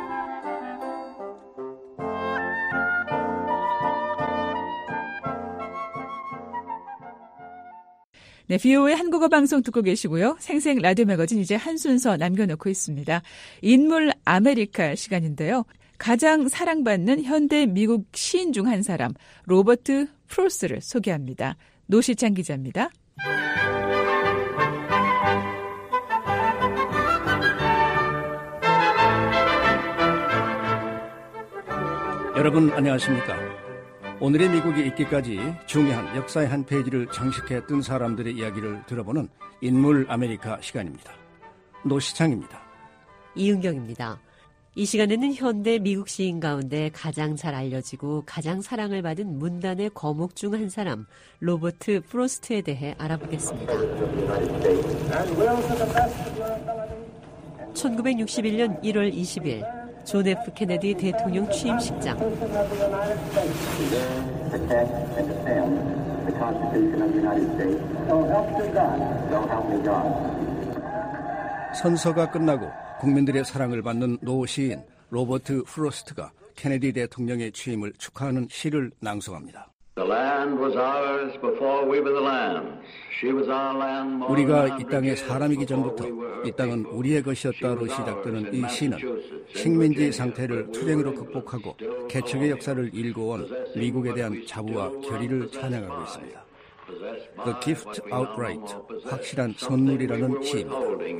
E: 네, 비오에이 한국어 방송 듣고 계시고요. 생생 라디오 매거진 이제 한 순서 남겨놓고 있습니다. 인물 아메리카 시간인데요. 가장 사랑받는 현대 미국 시인 중 한 사람, 로버트 프로스트를 소개합니다. 노시창 기자입니다.
C: 여러분 안녕하십니까? 오늘의 미국이 있기까지 중요한 역사의 한 페이지를 장식했던 사람들의 이야기를 들어보는 인물 아메리카 시간입니다. 노시창입니다.
S: 이은경입니다. 이 시간에는 현대 미국 시인 가운데 가장 잘 알려지고 가장 사랑을 받은 문단의 거목 중 한 사람, 로버트 프로스트에 대해 알아보겠습니다. 천구백육십일 년 일월 이십일 존 에프 케네디 대통령 취임식장.
C: 선서가 끝나고 국민들의 사랑을 받는 노 시인 로버트 프로스트가 케네디 대통령의 취임을 축하하는 시를 낭송합니다. 우리가 이 땅의 사람이기 전부터 이 땅은 우리의 것이었다로 시작되는 이 시는 식민지 상태를 투쟁으로 극복하고 개척의 역사를 일궈온 미국에 대한 자부와 결의를 찬양하고 있습니다. The gift outright, 확실한 선물이라는 시입니다.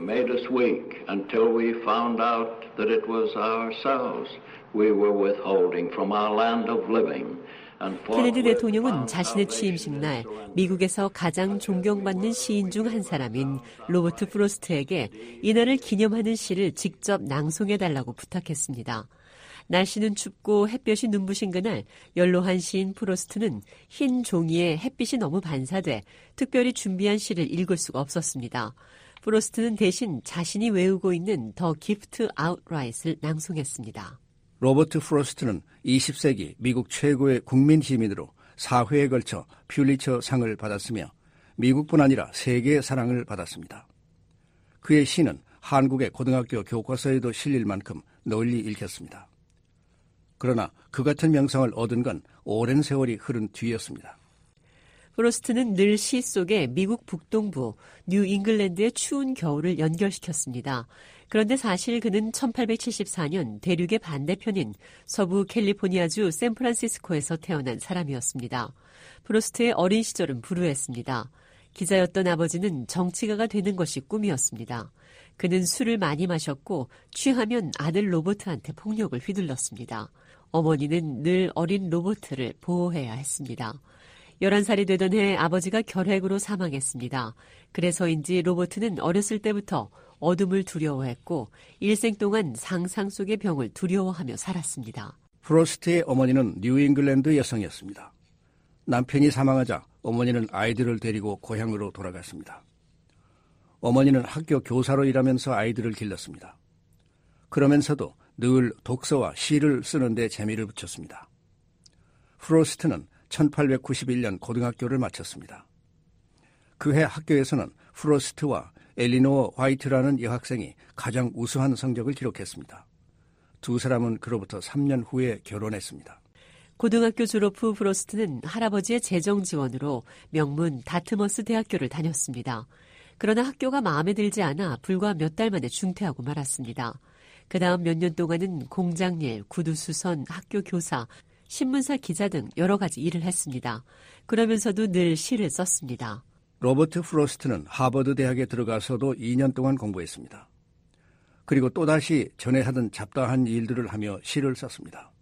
S: 케네디 대통령은 자신의 취임식 날 미국에서 가장 존경받는 시인 중 한 사람인 로버트 프로스트에게 이날을 기념하는 시를 직접 낭송해달라고 부탁했습니다. 날씨는 춥고 햇볕이 눈부신 그날 연로한 시인 프로스트는 흰 종이에 햇빛이 너무 반사돼 특별히 준비한 시를 읽을 수가 없었습니다. 프로스트는 대신 자신이 외우고 있는 The Gift Outright을 낭송했습니다.
C: 로버트 프로스트는 이십 세기 미국 최고의 국민 시민으로 사 회에 걸쳐 퓰리처 상을 받았으며 미국뿐 아니라 세계의 사랑을 받았습니다. 그의 시는 한국의 고등학교 교과서에도 실릴 만큼 널리 읽혔습니다. 그러나 그 같은 명성을 얻은 건 오랜 세월이 흐른 뒤였습니다.
S: 프로스트는 늘 시 속에 미국 북동부 뉴 잉글랜드의 추운 겨울을 연결시켰습니다. 그런데 사실 그는 천팔백칠십사 년 대륙의 반대편인 서부 캘리포니아주 샌프란시스코에서 태어난 사람이었습니다. 프로스트의 어린 시절은 불우했습니다. 기자였던 아버지는 정치가가 되는 것이 꿈이었습니다. 그는 술을 많이 마셨고 취하면 아들 로버트한테 폭력을 휘둘렀습니다. 어머니는 늘 어린 로버트를 보호해야 했습니다. 열한 살이 되던 해 아버지가 결핵으로 사망했습니다. 그래서인지 로버트는 어렸을 때부터 어둠을 두려워했고 일생 동안 상상 속의 병을 두려워하며 살았습니다.
C: 프로스트의 어머니는 뉴잉글랜드 여성이었습니다. 남편이 사망하자 어머니는 아이들을 데리고 고향으로 돌아갔습니다. 어머니는 학교 교사로 일하면서 아이들을 길렀습니다. 그러면서도 늘 독서와 시를 쓰는 데 재미를 붙였습니다. 프로스트는 천팔백구십일 년 고등학교를 마쳤습니다. 그해 학교에서는 프로스트와 엘리노어 화이트라는 여학생이 가장 우수한 성적을 기록했습니다. 두 사람은 그로부터 삼 년 후에 결혼했습니다.
S: 고등학교 졸업 후 프로스트는 할아버지의 재정 지원으로 명문 다트머스 대학교를 다녔습니다. 그러나 학교가 마음에 들지 않아 불과 몇 달 만에 중퇴하고 말았습니다. 그 다음 몇 년 동안은 공장일, 구두수선, 학교 교사, 신문사 기자 등 여러 가지 일을 했습니다. 그러면서도 늘 시를 썼습니다.
C: 로버트 프로스트는 하버드 대학에 들어가서도 이 년 동안 공부했습니다. 그리고 또다시 전에 하던 잡다한 일들을 하며 시를 썼습니다.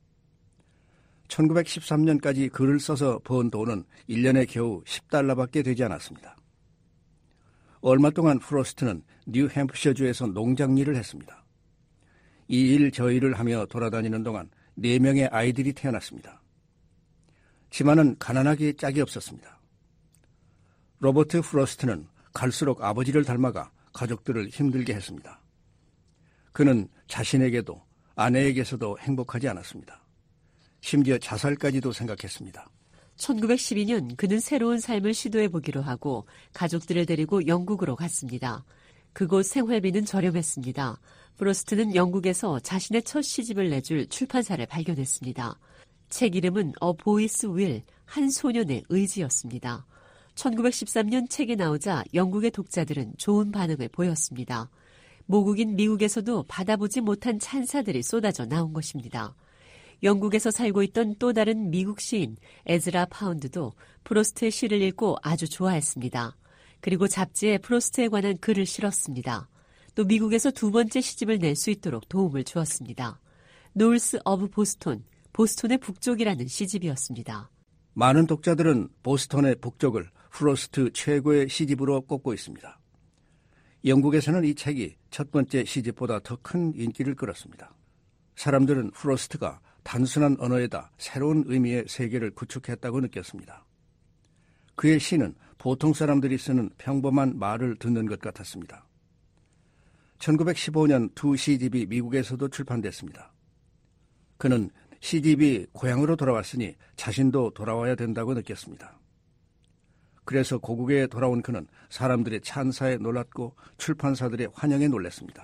C: 천구백십삼 년까지 글을 써서 번 돈은 일 년에 겨우 십 달러밖에 되지 않았습니다. 얼마 동안 프로스트는 뉴햄프셔주에서 농장 일을 했습니다. 이 일 저 일을 하며 돌아다니는 동안 네 명의 아이들이 태어났습니다. 집안은 가난하기 짝이 없었습니다. 로버트 프로스트는 갈수록 아버지를 닮아가 가족들을 힘들게 했습니다. 그는 자신에게도 아내에게서도 행복하지 않았습니다. 심지어 자살까지도 생각했습니다.
S: 천구백십이 년 그는 새로운 삶을 시도해보기로 하고 가족들을 데리고 영국으로 갔습니다. 그곳 생활비는 저렴했습니다. 프로스트는 영국에서 자신의 첫 시집을 내줄 출판사를 발견했습니다. 책 이름은 A Boy's Will, 한 소년의 의지였습니다. 천구백십삼 년 책이 나오자 영국의 독자들은 좋은 반응을 보였습니다. 모국인 미국에서도 받아보지 못한 찬사들이 쏟아져 나온 것입니다. 영국에서 살고 있던 또 다른 미국 시인 에즈라 파운드도 프로스트의 시를 읽고 아주 좋아했습니다. 그리고 잡지에 프로스트에 관한 글을 실었습니다. 또 미국에서 두 번째 시집을 낼 수 있도록 도움을 주었습니다. 노스 오브 보스톤, 보스톤의 북쪽이라는 시집이었습니다.
C: 많은 독자들은 보스톤의 북쪽을 프로스트 최고의 시집으로 꼽고 있습니다. 영국에서는 이 책이 첫 번째 시집보다 더 큰 인기를 끌었습니다. 사람들은 프로스트가 단순한 언어에다 새로운 의미의 세계를 구축했다고 느꼈습니다. 그의 시는 보통 사람들이 쓰는 평범한 말을 듣는 것 같았습니다. 천구백십오 년 두 시집이 미국에서도 출판됐습니다. 그는 시집이 고향으로 돌아왔으니 자신도 돌아와야 된다고 느꼈습니다. 그래서 고국에 돌아온 그는 사람들의 찬사에 놀랐고 출판사들의 환영에 놀랐습니다.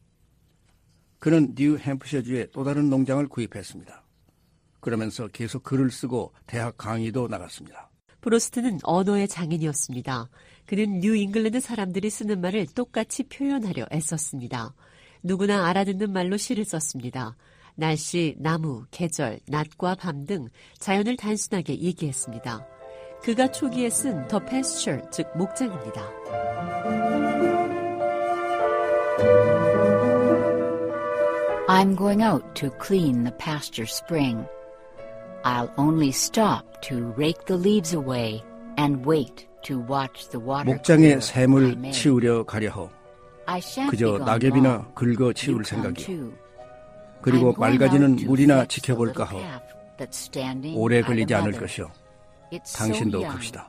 C: 그는 뉴햄프셔주의 또 다른 농장을 구입했습니다. 그러면서 계속 글을 쓰고 대학 강의도 나갔습니다.
S: 프로스트는 언어의 장인이었습니다. 그는 뉴잉글랜드 사람들이 쓰는 말을 똑같이 표현하려 애썼습니다. 누구나 알아듣는 말로 시를 썼습니다. 날씨, 나무, 계절, 낮과 밤 등 자연을 단순하게 얘기했습니다. 그가 초기에 쓴 The Pasture, 즉 목장입니다.
U: I'm going out to clean the pasture spring. I'll only stop to rake the leaves away and wait to watch the water.
C: 목장의 샘을 치우려 가려허. 그저 낙엽이나 긁어 치울 생각이요. 그리고 맑아지는 물이나 지켜볼까 허. 오래 걸리지 않을 것이요. 당신도 갑시다.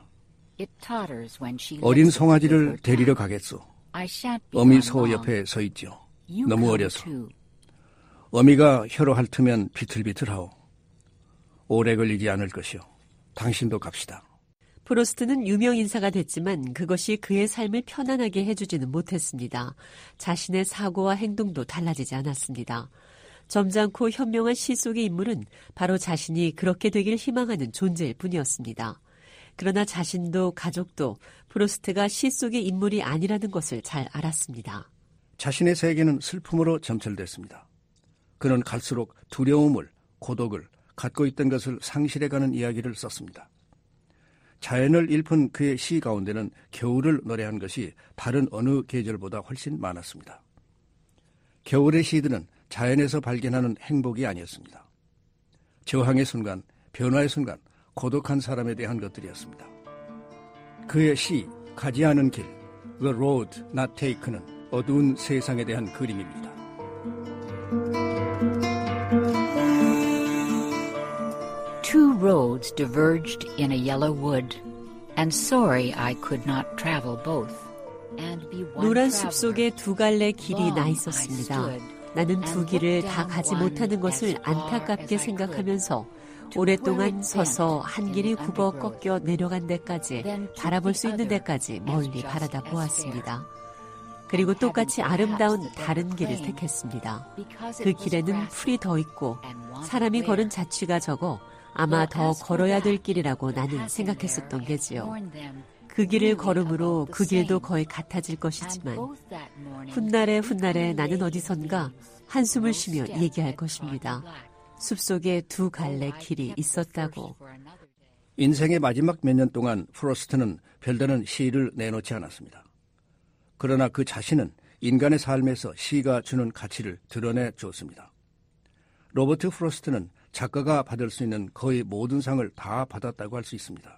C: 어린 송아지를 데리러 가겠소. 어미 소 옆에 서 있죠. 너무 어려서. 어미가 혀로 핥으면 비틀비틀하오. 오래 걸리지 않을 것이요. 당신도 갑시다.
S: 프로스트는 유명 인사가 됐지만 그것이 그의 삶을 편안하게 해주지는 못했습니다. 자신의 사고와 행동도 달라지지 않았습니다. 점잖고 현명한 시 속의 인물은 바로 자신이 그렇게 되길 희망하는 존재일 뿐이었습니다. 그러나 자신도 가족도 프로스트가 시 속의 인물이 아니라는 것을 잘 알았습니다.
C: 자신의 세계는 슬픔으로 점철됐습니다. 그는 갈수록 두려움을, 고독을, 갖고 있던 것을 상실해가는 이야기를 썼습니다. 자연을 읊은 그의 시 가운데는 겨울을 노래한 것이 다른 어느 계절보다 훨씬 많았습니다. 겨울의 시들은 자연에서 발견하는 행복이 아니었습니다. 저항의 순간, 변화의 순간, 고독한 사람에 대한 것들이었습니다. 그의 시, 가지 않은 길, The Road Not Taken은 어두운 세상에 대한 그림입니다.
U: Two roads diverged in a yellow wood, and sorry I could not travel both.
S: 노란 숲 속에 두 갈래 길이 나 있었습니다. 나는 두 길을 다 가지 못하는 것을 안타깝게 생각하면서 오랫동안 서서 한 길이 굽어 꺾여 내려간 데까지 바라볼 수 있는 데까지 멀리 바라다 보았습니다. 그리고 똑같이 아름다운 다른 길을 택했습니다. 그 길에는 풀이 더 있고 사람이 걸은 자취가 적어 아마 더 걸어야 될 길이라고 나는 생각했었던 게지요. 그 길을 걸음으로 그 길도 거의 같아질 것이지만 훗날에 훗날에 나는 어디선가 한숨을 쉬며 얘기할 것입니다. 숲속에 두 갈래 길이 있었다고.
C: 인생의 마지막 몇 년 동안 프로스트는 별다른 시를 내놓지 않았습니다. 그러나 그 자신은 인간의 삶에서 시가 주는 가치를 드러내 주었습니다. 로버트 프로스트는 작가가 받을 수 있는 거의 모든 상을 다 받았다고 할 수 있습니다.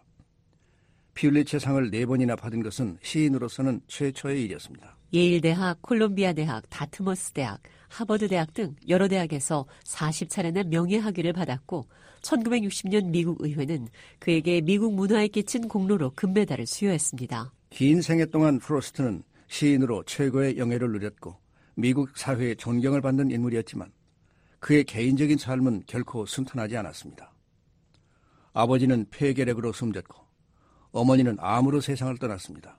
C: 퓰리처 상을 네 번이나 받은 것은 시인으로서는 최초의 일이었습니다.
S: 예일대학, 콜롬비아 대학, 다트머스 대학, 하버드 대학 등 여러 대학에서 사십 차례나 명예학위를 받았고 천구백육십 년 미국 의회는 그에게 미국 문화에 끼친 공로로 금메달을 수여했습니다.
C: 긴 생애 동안 프로스트는 시인으로 최고의 영예를 누렸고 미국 사회의 존경을 받는 인물이었지만 그의 개인적인 삶은 결코 순탄하지 않았습니다. 아버지는 폐결핵으로 숨졌고 어머니는 암으로 세상을 떠났습니다.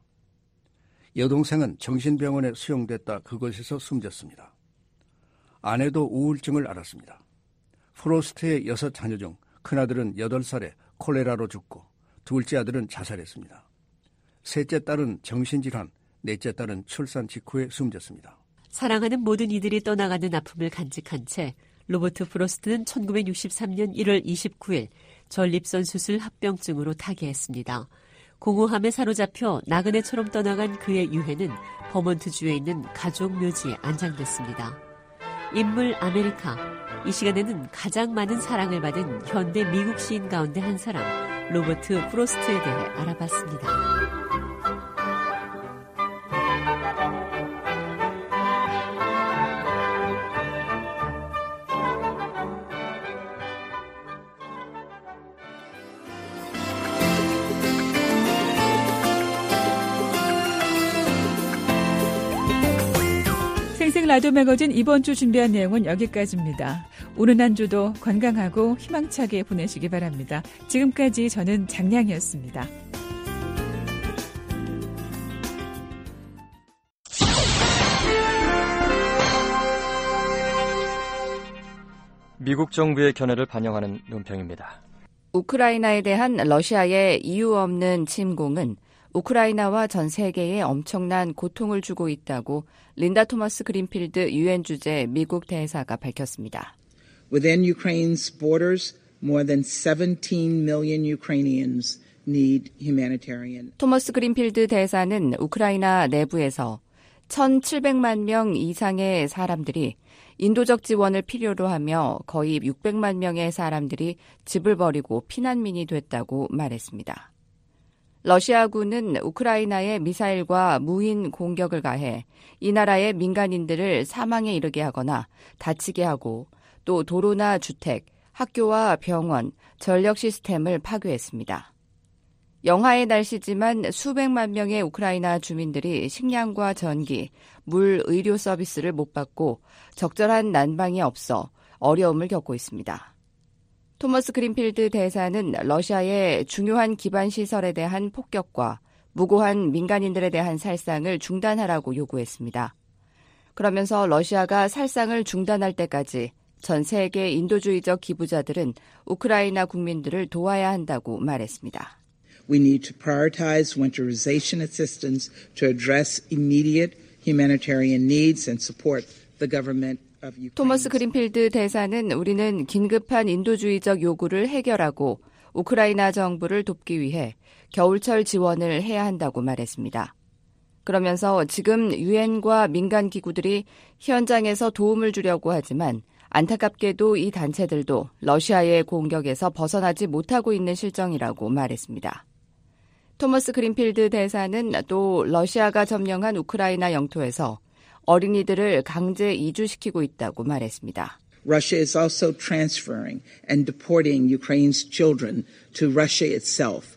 C: 여동생은 정신병원에 수용됐다 그곳에서 숨졌습니다. 아내도 우울증을 앓았습니다. 프로스트의 여섯 자녀 중 큰아들은 여덟 살에 콜레라로 죽고 둘째 아들은 자살했습니다. 셋째 딸은 정신질환, 넷째 딸은 출산 직후에 숨졌습니다.
S: 사랑하는 모든 이들이 떠나가는 아픔을 간직한 채 로버트 프로스트는 천구백육십삼 년 일월 이십구일 전립선 수술 합병증으로 타계했습니다. 공허함에 사로잡혀 나그네처럼 떠나간 그의 유해는 버몬트주에 있는 가족 묘지에 안장됐습니다. 인물 아메리카. 이 시간에는 가장 많은 사랑을 받은 현대 미국 시인 가운데 한 사람, 로버트 프로스트에 대해 알아봤습니다.
E: 생생 라디오 매거진 이번 주 준비한 내용은 여기까지입니다. 오늘 한 주도 건강하고 희망차게 보내시기 바랍니다. 지금까지 저는 장량이었습니다.
D: 미국 정부의 견해를 반영하는 논평입니다.
A: 우크라이나에 대한 러시아의 이유 없는 침공은 우크라이나와 전 세계에 엄청난 고통을 주고 있다고 린다 토머스 그린필드 유엔 주재 미국 대사가 밝혔습니다.
V: Within Ukraine's borders, more than seventeen million Ukrainians need humanitarian.
A: 토머스 그린필드 대사는 우크라이나 내부에서 천칠백만 명 이상의 사람들이 인도적 지원을 필요로 하며 거의 육백만 명의 사람들이 집을 버리고 피난민이 됐다고 말했습니다. 러시아군은 우크라이나에 미사일과 무인 공격을 가해 이 나라의 민간인들을 사망에 이르게 하거나 다치게 하고 또 도로나 주택, 학교와 병원, 전력 시스템을 파괴했습니다. 영하의 날씨지만 수백만 명의 우크라이나 주민들이 식량과 전기, 물, 의료 서비스를 못 받고 적절한 난방이 없어 어려움을 겪고 있습니다. 토머스 그린필드 대사는 러시아의 중요한 기반 시설에 대한 폭격과 무고한 민간인들에 대한 살상을 중단하라고 요구했습니다. 그러면서 러시아가 살상을 중단할 때까지 전 세계 인도주의적 기부자들은 우크라이나 국민들을 도와야 한다고 말했습니다.
V: We need to prioritize winterization assistance to address immediate humanitarian needs and support the government of Ukraine.
A: 토머스 그린필드 대사는 우리는 긴급한 인도주의적 요구를 해결하고 우크라이나 정부를 돕기 위해 겨울철 지원을 해야 한다고 말했습니다. 그러면서 지금 유엔과 민간 기구들이 현장에서 도움을 주려고 하지만 안타깝게도 이 단체들도 러시아의 공격에서 벗어나지 못하고 있는 실정이라고 말했습니다. 토머스 그린필드 대사는 또 러시아가 점령한 우크라이나 영토에서 어린이들을 강제 이주시키고 있다고 말했습니다.
V: Russia is also transferring and deporting Ukraine's children to Russia itself.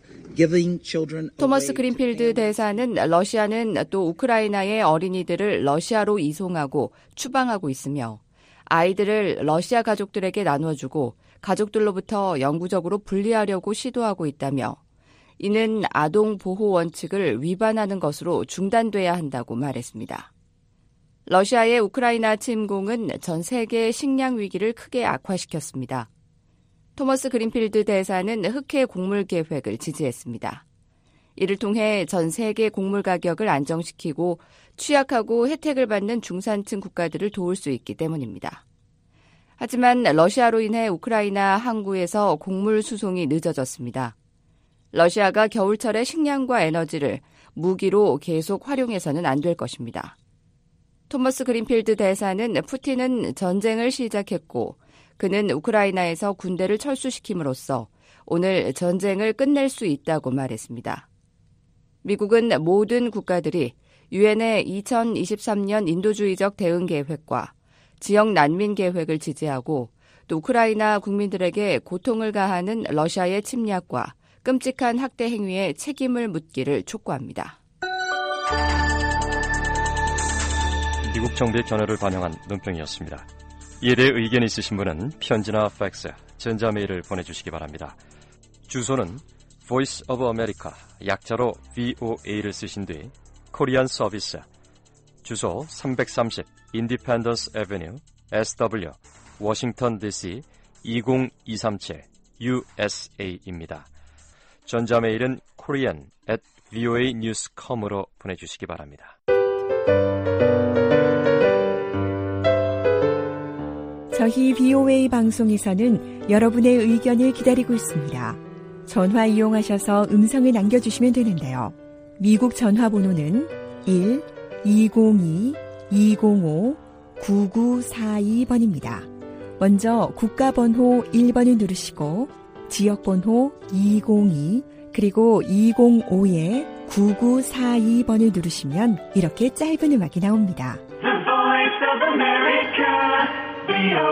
A: 토머스 그린필드 대사는 러시아는 또 우크라이나의 어린이들을 러시아로 이송하고 추방하고 있으며 아이들을 러시아 가족들에게 나눠주고 가족들로부터 영구적으로 분리하려고 시도하고 있다며 이는 아동 보호 원칙을 위반하는 것으로 중단돼야 한다고 말했습니다. 러시아의 우크라이나 침공은 전 세계의 식량 위기를 크게 악화시켰습니다. 토머스 그린필드 대사는 흑해 곡물 계획을 지지했습니다. 이를 통해 전 세계 곡물 가격을 안정시키고 취약하고 혜택을 받는 중산층 국가들을 도울 수 있기 때문입니다. 하지만 러시아로 인해 우크라이나 항구에서 곡물 수송이 늦어졌습니다. 러시아가 겨울철에 식량과 에너지를 무기로 계속 활용해서는 안 될 것입니다. 토머스 그린필드 대사는 푸틴은 전쟁을 시작했고 그는 우크라이나에서 군대를 철수시킴으로써 오늘 전쟁을 끝낼 수 있다고 말했습니다. 미국은 모든 국가들이 유엔의 이천이십삼 년 인도주의적 대응 계획과 지역 난민 계획을 지지하고 또 우크라이나 국민들에게 고통을 가하는 러시아의 침략과 끔찍한 학대 행위에 책임을 묻기를 촉구합니다.
D: 미국 정부의 견해를 반영한 논평이었습니다. 이에 대해 의견이 있으신 분은 편지나 팩스, 전자메일을 보내주시기 바랍니다. 주소는 Voice of America, 약자로 브이오에이를 쓰신 뒤 코리안 서비스, 주소 삼백삼십 Independence Avenue, 에스더블유, 워싱턴 디씨 이공이삼칠 유에스에이입니다. 전자메일은 korean at voa news dot com으로 보내주시기 바랍니다.
T: 저희 브이오에이 방송에서는 여러분의 의견을 기다리고 있습니다. 전화 이용하셔서 음성을 남겨주시면 되는데요. 미국 전화번호는 일 이공이 이공오 구구사이 번입니다. 먼저 국가번호 일 번을 누르시고 지역번호 이공이 그리고 이공오에 구구사이 번을 누르시면 이렇게 짧은 음악이 나옵니다.
B: The Voice of America.